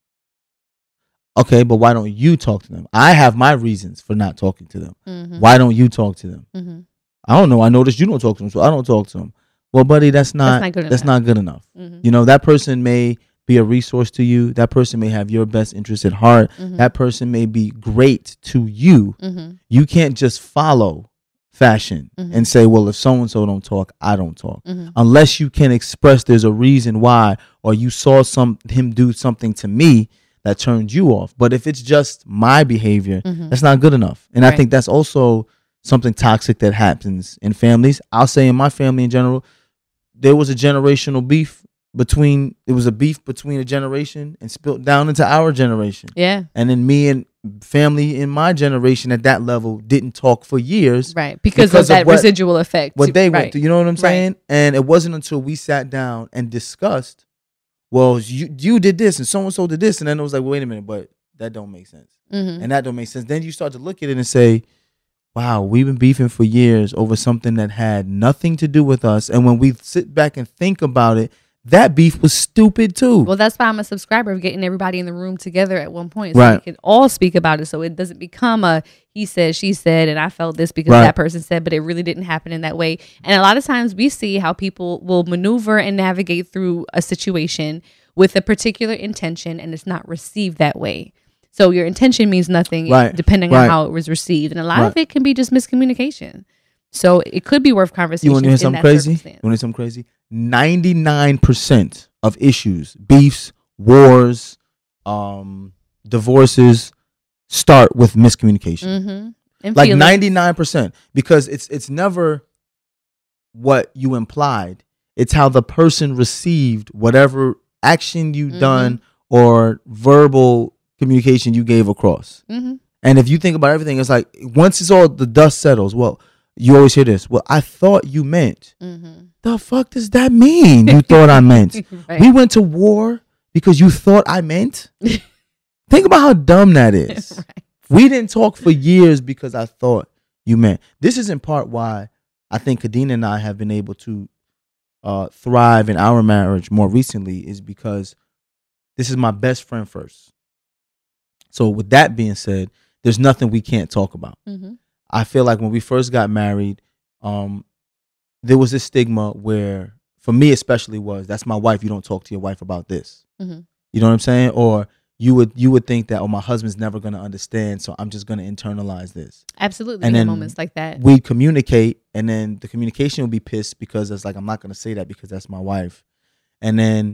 Okay, but why don't you talk to them? I have my reasons for not talking to them. Mm-hmm. Why don't you talk to them? Mm-hmm. I don't know. I noticed you don't talk to them, so I don't talk to them. Well, buddy, that's not That's not good that's enough. not good enough. Mm-hmm. You know, that person may be a resource to you. That person may have your best interest at heart. Mm-hmm. That person may be great to you. Mm-hmm. You can't just follow fashion Mhm. and say, well, if so and so don't talk, I don't talk. Mm-hmm. Unless you can express there's a reason why, or you saw some him do something to me that turned you off. But if it's just my behavior, Mhm. that's not good enough. And I Right. think that's also something toxic that happens in families. I'll say in my family in general, there was a generational beef between, it was a beef between a generation and spilled down into our generation. Yeah. And then me and family in my generation at that level didn't talk for years. Right. Because, Because of of that what- residual effect. What they right. went through, you know what I'm Right. saying? And it wasn't until we sat down and discussed, well, you you did this and so and so did this, and then it was like, wait a minute, but that don't make sense, Mm-hmm. and that don't make sense. Then you start to look at it and say, wow, we've been beefing for years over something that had nothing to do with us, and when we sit back and think about it, that beef was stupid too. Well, that's why I'm a subscriber of getting everybody in the room together at one point, so Right. we can all speak about it, so it doesn't become a he said, she said, and I felt this because Right. that person said, but it really didn't happen in that way. And a lot of times we see how people will maneuver and navigate through a situation with a particular intention, and it's not received that way. So your intention means nothing, Right. depending Right. on how it was received, and a lot of Right. it can be just miscommunication. So it could be worth conversation. You want to hear something crazy? You want to hear something crazy? ninety-nine percent of issues, beefs, wars, um, divorces start with miscommunication. Mm-hmm. And Like feelings. ninety-nine percent, because it's it's never what you implied. It's how the person received whatever action you Mhm. done or verbal communication you gave across. Mm-hmm. And if you think about everything, it's like once it's all the dust settles, well, you always hear this. Well, I thought you meant. Mm-hmm. The fuck does that mean? You thought I meant. Right. We went to war because you thought I meant. Think about how dumb that is. Right. We didn't talk for years because I thought you meant. This is in part why I think Kadena and I have been able to uh, thrive in our marriage more recently, is because this is my best friend first. So with that being said, there's nothing we can't talk about. Mm-hmm. I feel like when we first got married, um, there was this stigma where, for me especially was, that's my wife. You don't talk to your wife about this. Mm-hmm. You know what I'm saying? Or you would you would think that, oh, my husband's never going to understand, so I'm just going to internalize this. Absolutely. And there are then moments like that. We'd communicate, and then the communication would be pissed because it's like, I'm not going to say that because that's my wife. And then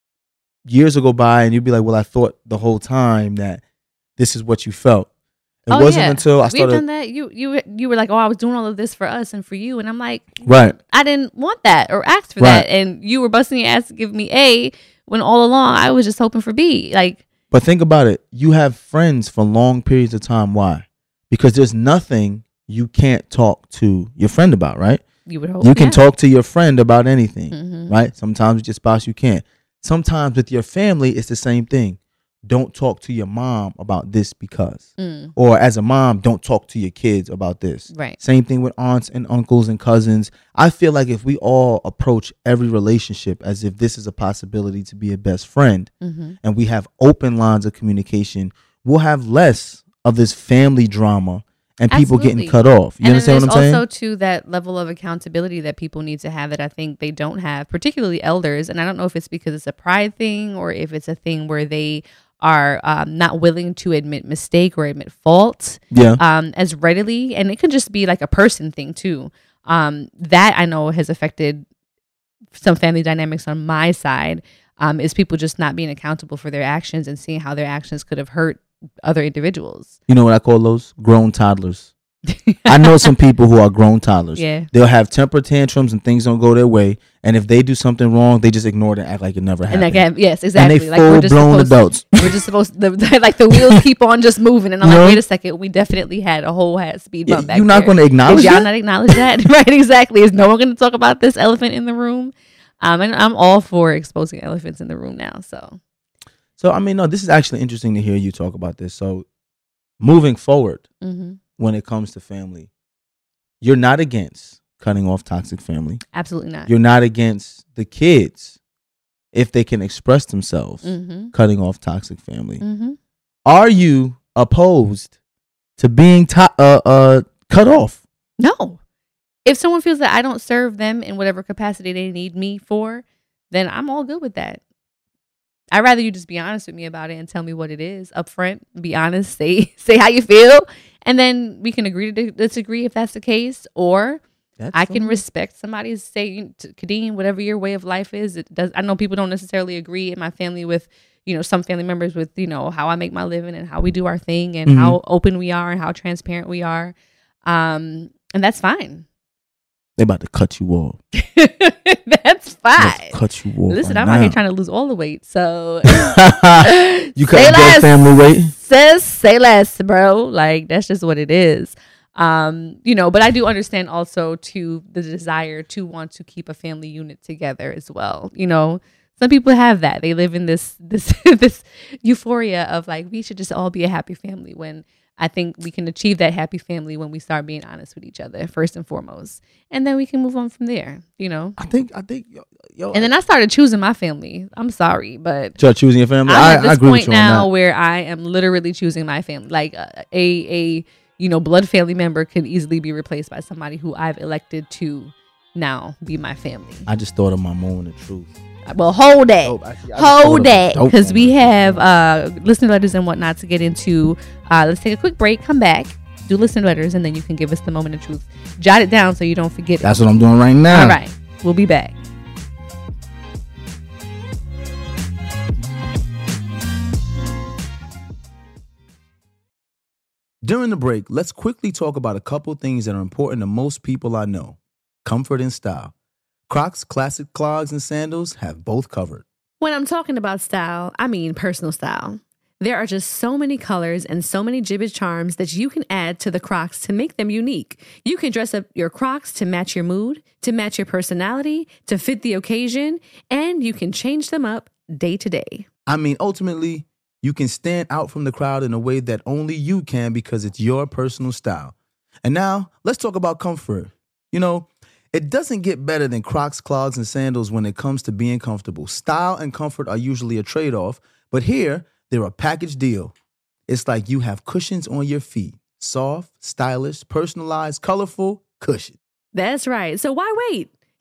years will go by, and you'd be like, well, I thought the whole time that this is what you felt. It oh, wasn't yeah. until I We've started. done that. You you you were like, oh, I was doing all of this for us and for you, and I'm like, Right. I didn't want that or ask for Right. that, and you were busting your ass to give me A when all along I was just hoping for B. Like, But think about it. You have friends for long periods of time. Why? Because there's nothing you can't talk to your friend about, right? you would hope You can yeah. talk to your friend about anything, Mhm. right? Sometimes with your spouse, you can't. Sometimes with your family, it's the same thing. Don't talk to your mom about this because. Mm. Or as a mom, don't talk to your kids about this. Right. Same thing with aunts and uncles and cousins. I feel like if we all approach every relationship as if this is a possibility to be a best friend, Mm-hmm. and we have open lines of communication, we'll have less of this family drama and people Absolutely. getting cut off. You and understand then what I'm there's saying? also to that level of accountability that people need to have that I think they don't have, particularly elders. And I don't know if it's because it's a pride thing or if it's a thing where they are um, not willing to admit mistake or admit fault Yeah. um, as readily. And it could just be like a person thing too. Um, that I know has affected some family dynamics on my side, um, is people just not being accountable for their actions and seeing how their actions could have hurt other individuals. You know what I call those? Grown toddlers. I know some people who are grown toddlers. Yeah. They'll have temper tantrums and things don't go their way. And if they do something wrong, they just ignore it and act like it never happened. And again, yes, And exactly. they like we're just full-blown supposed, adults. We're just supposed to, like the wheels keep on just moving, and I'm You know? like, wait a second, we definitely had a whole hat speed Yeah, bump back you're not there. going to acknowledge Did y'all that? not acknowledge that? Right, exactly. Is no one going to talk about this elephant in the room? Um, and I'm all for exposing elephants in the room now. So So, I mean, no, this is actually interesting to hear you talk about this. So, moving forward, mm-hmm. when it comes to family, you're not against cutting off toxic family. absolutely not. You're not against the kids, if they can express themselves, Mm-hmm. cutting off toxic family. Mm-hmm. Are you opposed to being to- uh, uh, cut off? No. If someone feels that I don't serve them in whatever capacity they need me for, then I'm all good with that. I'd rather you just be honest with me about it and tell me what it is up front. Be honest, say say how you feel, and then we can agree to disagree if that's the case. Or That's I can fine. respect somebody's saying, Kadeem, whatever your way of life is. It does. I know people don't necessarily agree in my family with, you know, some family members with, you know, how I make my living and how we do our thing and Mhm. how open we are and how transparent we are, um, and that's fine. They about to cut you off. That's About to fine. cut you off. Listen, right I'm out here now. trying to lose all the weight, so you say cut your less, family weight. Says say less, bro. Like that's just what it is. Um, you know, but I do understand also to the desire to want to keep a family unit together as well. You know, some people have that. They live in this this this euphoria of like we should just all be a happy family, when I think we can achieve that happy family when we start being honest with each other first and foremost, and then we can move on from there. You know. I think. I think. Yo, yo, And then I started choosing my family. I'm sorry, but start choosing your family. I'm I, at this I agree point with you now on that. where I am literally choosing my family. Like uh, a a you know blood family member could easily be replaced by somebody who I've elected to now be my family. I just thought of my moment of truth. Well, hold that. Dope. Actually, I just thought of Hold a that, dope because we moment of have truth. uh, listener letters and whatnot to get into. Uh, let's take a quick break, come back, do listener letters, and then you can give us the moment of truth. Jot it down so you don't forget it. That's what I'm doing right now. All right, we'll be back. During the break, let's quickly talk about a couple things that are important to most people I know. Comfort and style. Crocs classic clogs and sandals have both covered. When I'm talking about style, I mean personal style. There are just so many colors and so many Jibbitz charms that you can add to the Crocs to make them unique. You can dress up your Crocs to match your mood, to match your personality, to fit the occasion, and you can change them up day to day. I mean, ultimately, you can stand out from the crowd in a way that only you can because it's your personal style. And now, let's talk about comfort. You know, it doesn't get better than Crocs, clogs, and sandals when it comes to being comfortable. Style and comfort are usually a trade-off, but here, they're a package deal. It's like you have cushions on your feet. Soft, stylish, personalized, colorful cushion. That's right. So why wait?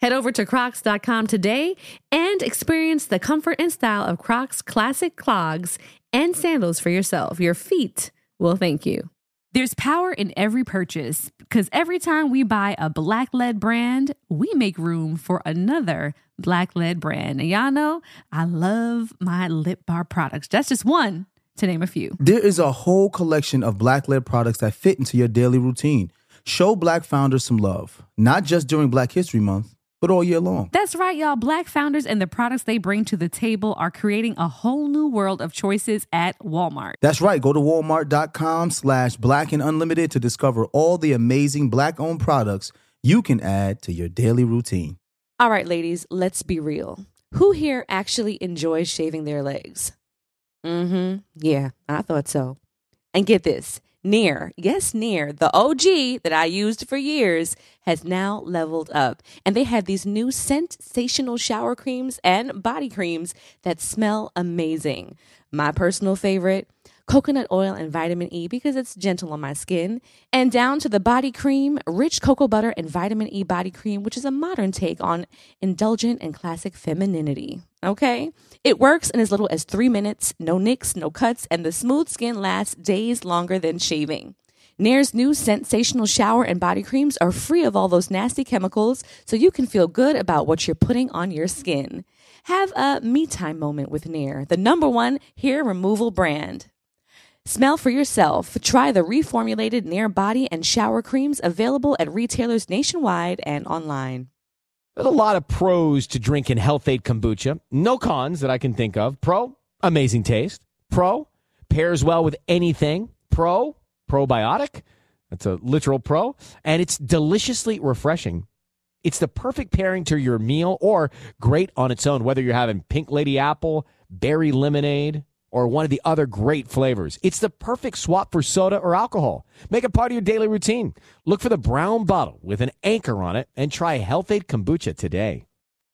Head over to crocs dot com today and experience the comfort and style of Crocs classic clogs and sandals for yourself. Your feet will thank you. There's power in every purchase because every time we buy a black-led brand, we make room for another black-led brand. And y'all know I love my lip bar products. That's just one to name a few. There is a whole collection of black-led products that fit into your daily routine. Show Black founders some love, not just during Black History Month, but all year long. That's right, y'all. Black founders and the products they bring to the table are creating a whole new world of choices at Walmart. That's right. Go to walmart.com slash black and unlimited to discover all the amazing Black-owned products you can add to your daily routine. All right, ladies, let's be real. Who here actually enjoys shaving their legs? Mm-hmm. Yeah, I thought so. And get this. Nair, yes, Nair, the O G that I used for years, has now leveled up. And they have these new sensational shower creams and body creams that smell amazing. My personal favorite, coconut oil and vitamin E because it's gentle on my skin. And down to the body cream, rich cocoa butter and vitamin E body cream, which is a modern take on indulgent and classic femininity. Okay? It works in as little as three minutes, no nicks, no cuts, and the smooth skin lasts days longer than shaving. Nair's new sensational shower and body creams are free of all those nasty chemicals, so you can feel good about what you're putting on your skin. Have a me time moment with Nair, the number one hair removal brand. Smell for yourself. Try the reformulated Nair body and shower creams available at retailers nationwide and online. There's a lot of pros to drinking Health-Ade kombucha. No cons that I can think of. Pro, amazing taste. Pro, pairs well with anything. Pro, probiotic. That's a literal pro. And it's deliciously refreshing. It's the perfect pairing to your meal or great on its own, whether you're having pink lady apple, berry lemonade, or one of the other great flavors. It's the perfect swap for soda or alcohol. Make it part of your daily routine. Look for the brown bottle with an anchor on it and try Health-Ade kombucha today.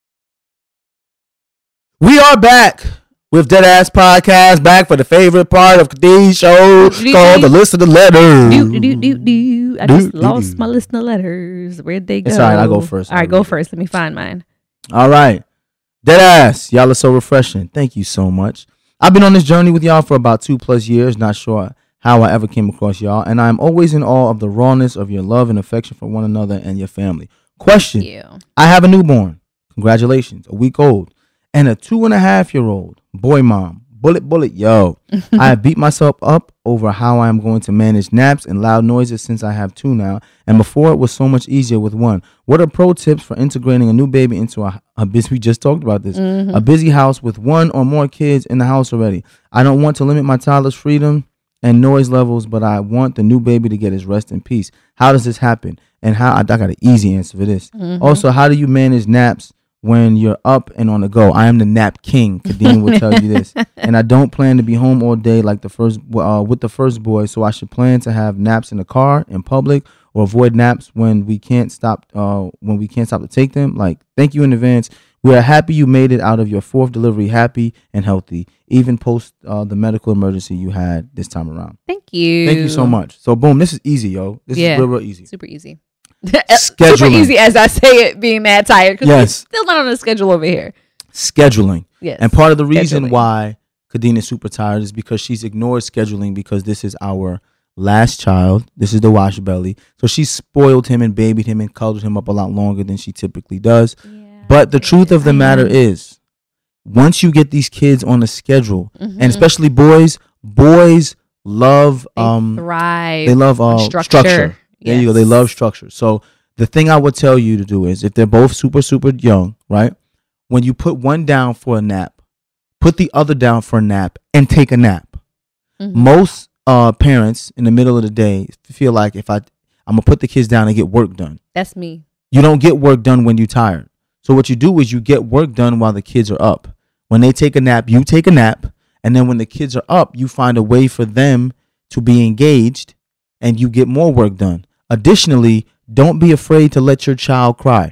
We are back with Deadass Podcast, back for the favorite part of the show called the List of the Letters. Do, do, do, do. I Do, just do, lost do. my list of letters. Where'd they go? It's all right, I'll go first. All right, go first. Let me find mine. All right. Deadass, y'all are so refreshing. Thank you so much. I've been on this journey with y'all for about two plus years. Not sure how I ever came across y'all. And I'm always in awe of the rawness of your love and affection for one another and your family. Question. Thank you. I have a newborn. Congratulations. A week old. And a two and a half year old. Boy mom. Bullet, bullet, yo. I have beat myself up over how I am going to manage naps and loud noises since I have two now. And before it was so much easier with one. What are pro tips for integrating a new baby into a, a busy, we just talked about this, Mm-hmm. a busy house with one or more kids in the house already? I don't want to limit my toddler's freedom and noise levels, but I want the new baby to get his rest in peace. How does this happen? And how, I, I got an easy answer for this. Mm-hmm. Also, how do you manage naps when you're up and on the go? I am the nap king. Kadeem will tell you this. And I don't plan to be home all day like the first uh, with the first boy, so I should plan to have naps in the car, in public, or avoid naps when we can't stop uh, when we can't stop to take them. Like, thank you in advance. We are happy you made it out of your fourth delivery happy and healthy, even post uh, the medical emergency you had this time around. Thank you. Thank you so much. So, boom, this is easy, yo. This Yeah. is real, real easy. Super easy. Scheduling. Super easy as I say it, being mad tired. Because Yes. we're still not on a schedule over here. Scheduling. Yes. And part of the reason Scheduling. why Kadeen is super tired is because she's ignored scheduling because this is our last child. This is the wash belly. So she spoiled him and babied him and cuddled him up a lot longer than she typically does. Yeah, But the truth of the I matter know. is, once you get these kids on a schedule, Mhm. and especially boys, boys love They um thrive. they love on uh, structure. structure. There you go. They Yes. love structure. So the thing I would tell you to do is, if they're both super, super young, right? When you put one down for a nap, put the other down for a nap and take a nap. Mhm. Most uh, parents in the middle of the day feel like if I, I'm going to put the kids down and get work done. That's me. You don't get work done when you're tired. So what you do is you get work done while the kids are up. When they take a nap, you take a nap. And then when the kids are up, you find a way for them to be engaged and you get more work done. Additionally, don't be afraid to let your child cry.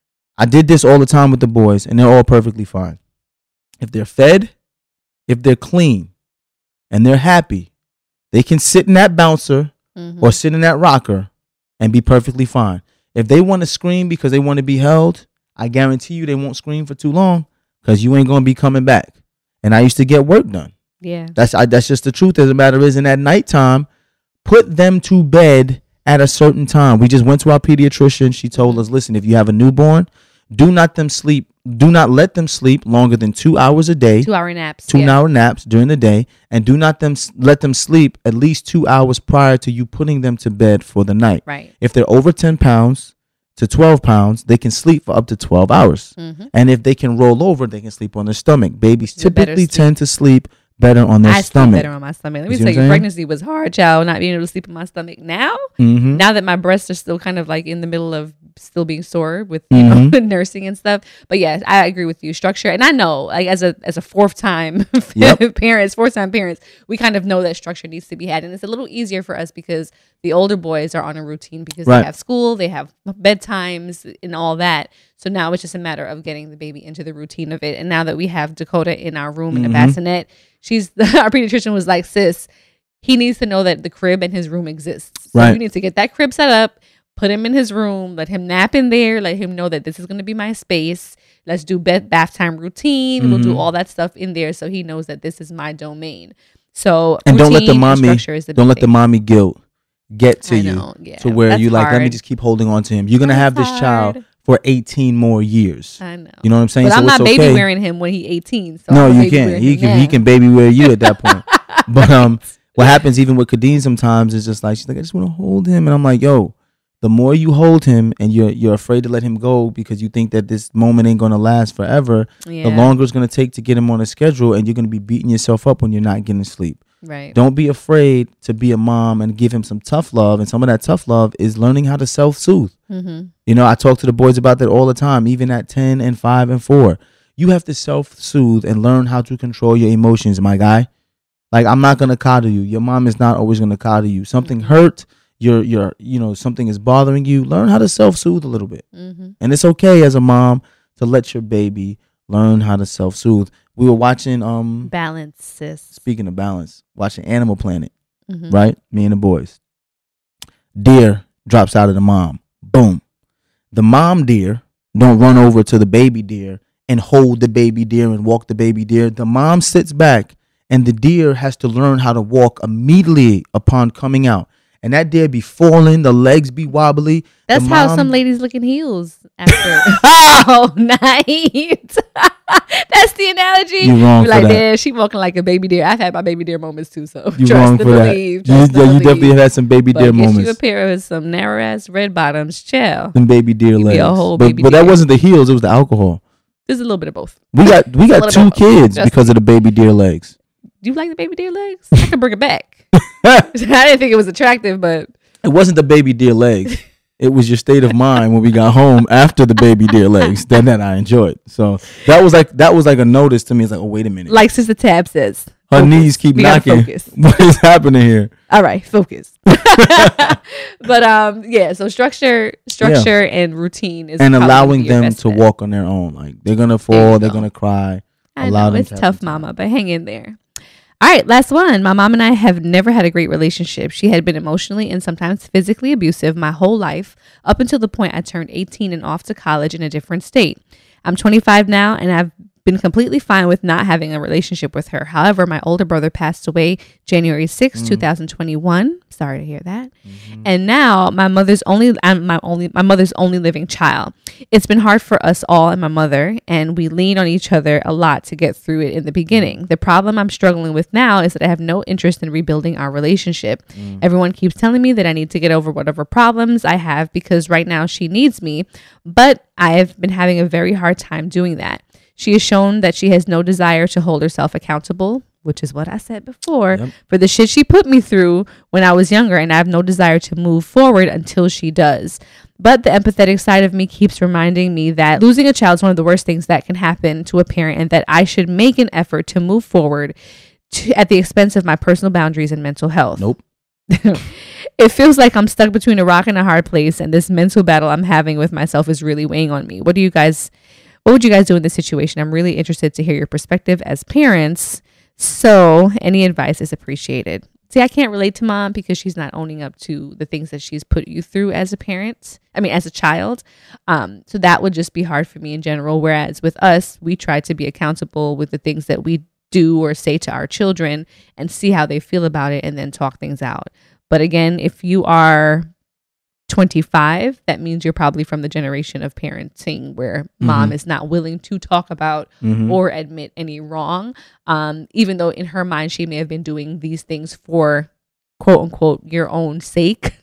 I did this all the time with the boys, and they're all perfectly fine. If they're fed, if they're clean, and they're happy, they can sit in that bouncer Mhm. or sit in that rocker and be perfectly fine. If they want to scream because they want to be held, I guarantee you they won't scream for too long because you ain't gonna be coming back. And I used to get work done. Yeah. That's I, that's just the truth of the matter is, and at nighttime, put them to bed at a certain time. We just went to our pediatrician. She told us, listen, if you have a newborn, do not them sleep. Do not let them sleep longer than two hours a day. Two hour naps. Two yeah. hour naps during the day, and do not them let them sleep at least two hours prior to you putting them to bed for the night. Right. If they're over ten pounds to twelve pounds, they can sleep for up to twelve hours. Mm-hmm. And if they can roll over, they can sleep on their stomach. Babies The better typically sleep. tend to sleep better on their I stomach. sleep better on my stomach. Let me You see tell what you, I'm saying? pregnancy was hard, child. Not being able to sleep on my stomach. Now, Mm-hmm. now that my breasts are still kind of like in the middle of still being sore with you know Mhm. nursing and stuff. But yes, I agree with you. Structure, and I know like as a as a fourth time Yep. parents, fourth time parents, we kind of know that structure needs to be had, and it's a little easier for us because the older boys are on a routine because Right. they have school, they have bedtimes, and all that. So now it's just a matter of getting the baby into the routine of it. And now that we have Dakota in our room in a Mhm. bassinet, she's our pediatrician was like, sis, he needs to know that the crib and his room exists. So Right. you need to get that crib set up, put him in his room, let him nap in there, let him know that this is going to be my space. Let's do bed bath time routine. We'll do Mhm. all that stuff in there so he knows that this is my domain. So And don't let the routine and mommy structure is the don't big let the thing. mommy guilt get to I you know, yeah. to where That's you like, let me hard. just keep holding on to him. You're gonna That's have this child hard. for eighteen more years. I know. You know what I'm saying? But So I'm it's not baby okay. wearing him when he's eighteen. So No, I'm you baby can't. wearing He him can he now. can baby wear you at that point. But um, what happens even with Kadeen sometimes is just like she's like, I just want to hold him, and I'm like, yo, the more you hold him and you're you're afraid to let him go because you think that this moment ain't gonna last forever, Yeah. the longer it's gonna take to get him on a schedule, and you're gonna be beating yourself up when you're not getting sleep. Right. Don't be afraid to be a mom and give him some tough love, and some of that tough love is learning how to self-soothe. Mm-hmm. You know, I talk to the boys about that all the time, even at ten and five and four. You have to self-soothe and learn how to control your emotions, my guy. Like, I'm not going to coddle you. Your mom is not always going to coddle you. Something hurt, you're, you're, you know, something is bothering you. Learn how to self-soothe a little bit. Mm-hmm. And it's okay as a mom to let your baby learn how to self-soothe. We were watching, um, Balance, sis. speaking of balance, watching Animal Planet, Mm-hmm. right? Me and the boys. Deer drops out of the mom. Boom. The mom deer don't run over to the baby deer and hold the baby deer and walk the baby deer. The mom sits back and the deer has to learn how to walk immediately upon coming out. And that deer be falling, the legs be wobbly. That's The how mom- some ladies look in heels after all night. That's the analogy. You wrong You're for like, that. yeah, she walking like a baby deer. I've had my baby deer moments too, so You trust wrong and for that. believe. You, Trust yeah, and you believe. definitely have had some baby But deer get you a moments. pair of some narrow ass red bottoms, chill. Some baby deer be legs. a whole but baby but that deer. wasn't the heels, it was the alcohol. There's a little bit of both. We got we It's a got little two bit of both. kids Just- because of the baby deer legs. Do you like the baby deer legs? I can bring it back. I didn't think it was attractive, but It wasn't the baby deer legs. It was your state of mind when we got home after the baby deer legs that, that I enjoyed. So that was like that was like a notice to me. It's like, oh, wait a minute. like Sister Tab says, Her focus. knees keep We gotta knocking. focus. What is happening here? All right, focus. But um, yeah. So structure, structure, and routine is And probably allowing your them best to bet. walk on their own. Like they're gonna There fall, you they're go. gonna cry. I allow know them it's to have tough, some time. mama, but hang in there. All right, last one. My mom and I have never had a great relationship. She had been emotionally and sometimes physically abusive my whole life up until the point I turned eighteen and off to college in a different state. I'm twenty-five now and I've been completely fine with not having a relationship with her. However, my older brother passed away January sixth, twenty twenty-one. Sorry to hear that. And now my mother's only I'm my only my mother's only living child. It's been hard for us all and my mother, and we lean on each other a lot to get through it in the beginning. The problem I'm struggling with now is that I have no interest in rebuilding our relationship. Everyone keeps telling me that I need to get over whatever problems I have because right now she needs me, but I have been having a very hard time doing that. She has shown that she has no desire to hold herself accountable, which is what I said before, Yep. for the shit she put me through when I was younger, and I have no desire to move forward until she does. But the empathetic side of me keeps reminding me that losing a child is one of the worst things that can happen to a parent, and that I should make an effort to move forward to, at the expense of my personal boundaries and mental health. Nope. It feels like I'm stuck between a rock and a hard place, and this mental battle I'm having with myself is really weighing on me. What do you guys, what would you guys do in this situation? I'm really interested to hear your perspective as parents. So any advice is appreciated. see, I can't relate to mom because she's not owning up to the things that she's put you through as a parent. I mean, as a child. Um, so that would just be hard for me in general. Whereas with us, we try to be accountable with the things that we do or say to our children and see how they feel about it and then talk things out. But again, if you are twenty-five, that means you're probably from the generation of parenting where mm-hmm. mom is not willing to talk about mm-hmm. or admit any wrong. Um, even though in her mind, she may have been doing these things for quote unquote your own sake.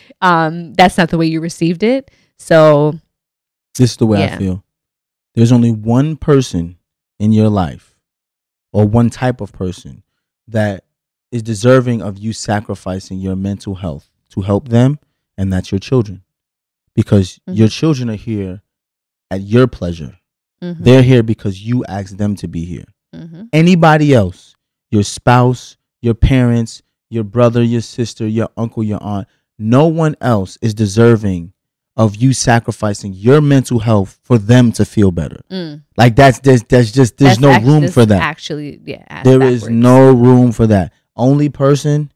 um, that's not the way you received it. So this is the way yeah. I feel. There's only one person in your life or one type of person that is deserving of you sacrificing your mental health to help them. And that's your children, because mm-hmm. your children are here at your pleasure. Mm-hmm. They're here because you asked them to be here. Mm-hmm. Anybody else, your spouse, your parents, your brother, your sister, your uncle, your aunt, no one else is deserving of you sacrificing your mental health for them to feel better. Mm. Like that's there's, there's just there's that's no room for that. Actually, yeah, there backwards. is no room for that. Only person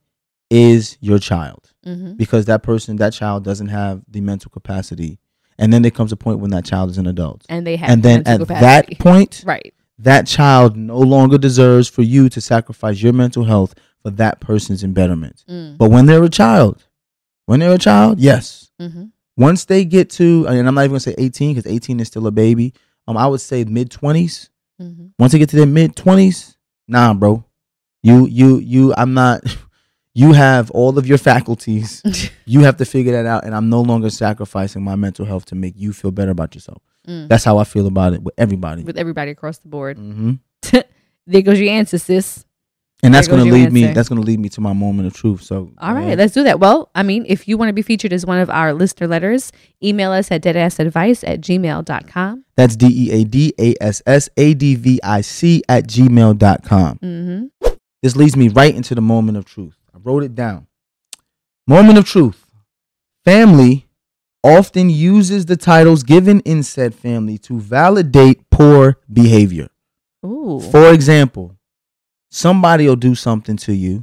is your child. Mm-hmm. Because that person, that child doesn't have the mental capacity. And then there comes a point when that child is an adult. And they have And then mental at capacity. that point, right. that child no longer deserves for you to sacrifice your mental health for that person's betterment. Mm. But when they're a child, when they're a child, yes. Mm-hmm. Once they get to, and I'm not even going to say eighteen because eighteen is still a baby. Um, I would say mid-twenties. Mm-hmm. Once they get to their mid-twenties, nah, bro. You, you, you, I'm not... You have all of your faculties. You have to figure that out. And I'm no longer sacrificing my mental health to make you feel better about yourself. Mm. That's how I feel about it with everybody. With everybody across the board. Mm-hmm. There goes your answer, sis. And that's going to lead me. That's going to lead me to my moment of truth. So, all right, uh, let's do that. Well, I mean, if you want to be featured as one of our listener letters, email us at deadassadvice at gmail dot com. That's D E A D A S S A D V I C at gmail dot com. Mm-hmm. This leads me right into the moment of truth. I wrote it down. Moment of truth. Family often uses the titles given in said family to validate poor behavior. Ooh. For example, somebody will do something to you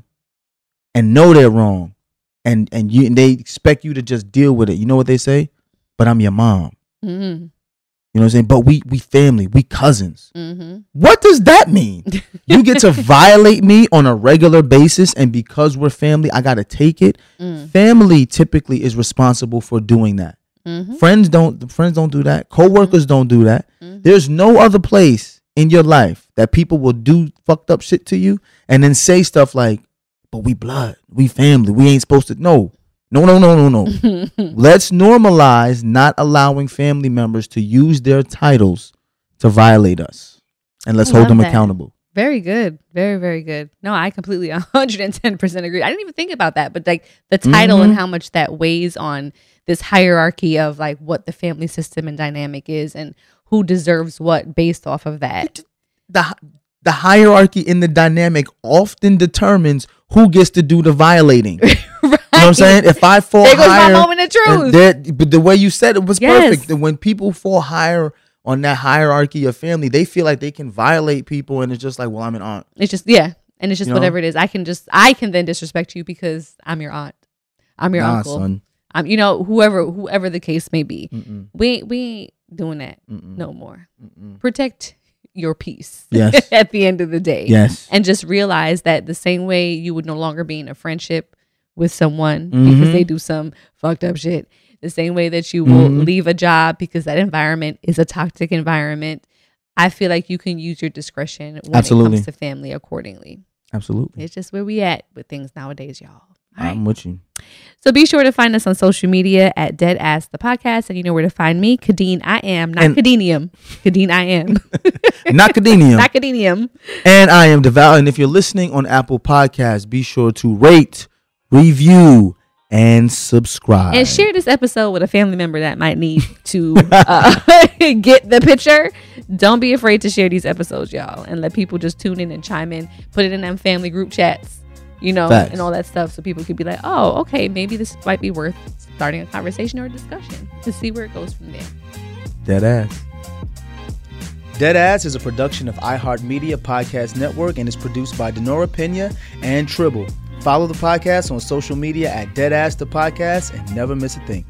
and know they're wrong, and and you and they expect you to just deal with it. You know what they say? But I'm your mom. Mm-hmm. You know what I'm saying? But we we family, we cousins. Mm-hmm. What does that mean? You get to violate me on a regular basis, and because we're family, I got to take it. Mm. Family typically is responsible for doing that. Mm-hmm. Friends don't friends don't do that. Co-workers mm-hmm. don't do that. Mm-hmm. There's no other place in your life that people will do fucked up shit to you and then say stuff like, but we blood, we family, we ain't supposed to. No. No, no, no, no, no. Let's normalize not allowing family members to use their titles to violate us. And let's hold them that. accountable. Very good. Very, very good. No, I completely one hundred ten percent agree. I didn't even think about that. But like the title mm-hmm. and how much that weighs on this hierarchy of like what the family system and dynamic is and who deserves what based off of that. The, the hierarchy in the dynamic often determines who gets to do the violating. Right. You know what I'm saying? If I fall there goes higher, my moment of truth. That, but the way you said it was yes. perfect. When people fall higher on that hierarchy of family, they feel like they can violate people, and it's just like, well, I'm an aunt. It's just yeah, and it's just you whatever know? it is. I can just I can then disrespect you because I'm your aunt. I'm your nah, uncle. Son. I'm you know whoever whoever the case may be. Mm-mm. We we ain't doing that Mm-mm. no more. Mm-mm. Protect your peace. Yes. At the end of the day. Yes. And just realize that the same way you would no longer be in a friendship with someone mm-hmm. because they do some fucked up shit, the same way that you will mm-hmm. leave a job because that environment is a toxic environment. I feel like you can use your discretion when Absolutely. it comes to family accordingly. Absolutely. It's just where we at with things nowadays, y'all. All I'm right. with you. So be sure to find us on social media at Dead Ass the Podcast, and you know where to find me, Kadeen I am, not and Kadenium. Kadeen I am. Not Kadenium. Not Kadenium. And I am Devout. And if you're listening on Apple Podcasts, be sure to rate, review, and subscribe. And share this episode with a family member that might need to uh, get the picture. Don't be afraid to share these episodes, y'all, and let people just tune in and chime in. Put it in them family group chats, you know, Facts. And all that stuff, so people could be like, oh, okay, maybe this might be worth starting a conversation or a discussion to see where it goes from there. Dead Ass. Dead Ass is a production of iHeartMedia Podcast Network and is produced by Denora Pena and Tribble. Follow the podcast on social media at Deadass the Podcast and never miss a thing.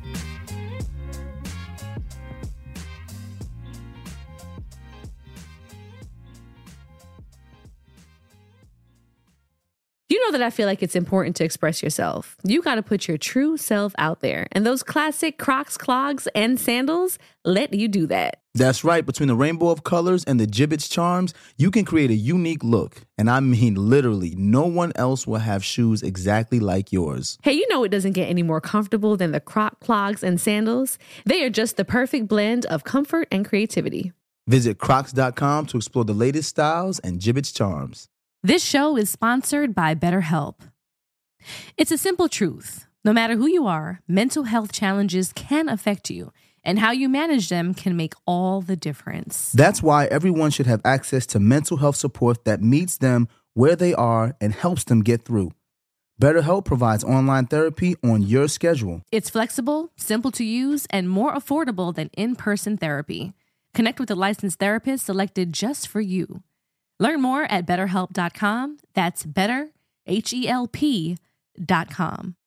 You know that I feel like it's important to express yourself. You got to put your true self out there. And those classic Crocs, clogs, and sandals let you do that. That's right. Between the rainbow of colors and the Jibbitz charms, you can create a unique look. And I mean, literally, no one else will have shoes exactly like yours. Hey, you know it doesn't get any more comfortable than the Croc clogs and sandals. They are just the perfect blend of comfort and creativity. Visit crocs dot com to explore the latest styles and Jibbitz charms. This show is sponsored by BetterHelp. It's a simple truth. No matter who you are, mental health challenges can affect you, and how you manage them can make all the difference. That's why everyone should have access to mental health support that meets them where they are and helps them get through. BetterHelp provides online therapy on your schedule. It's flexible, simple to use, and more affordable than in-person therapy. Connect with a licensed therapist selected just for you. Learn more at better help dot com. That's better, H E L P dot com.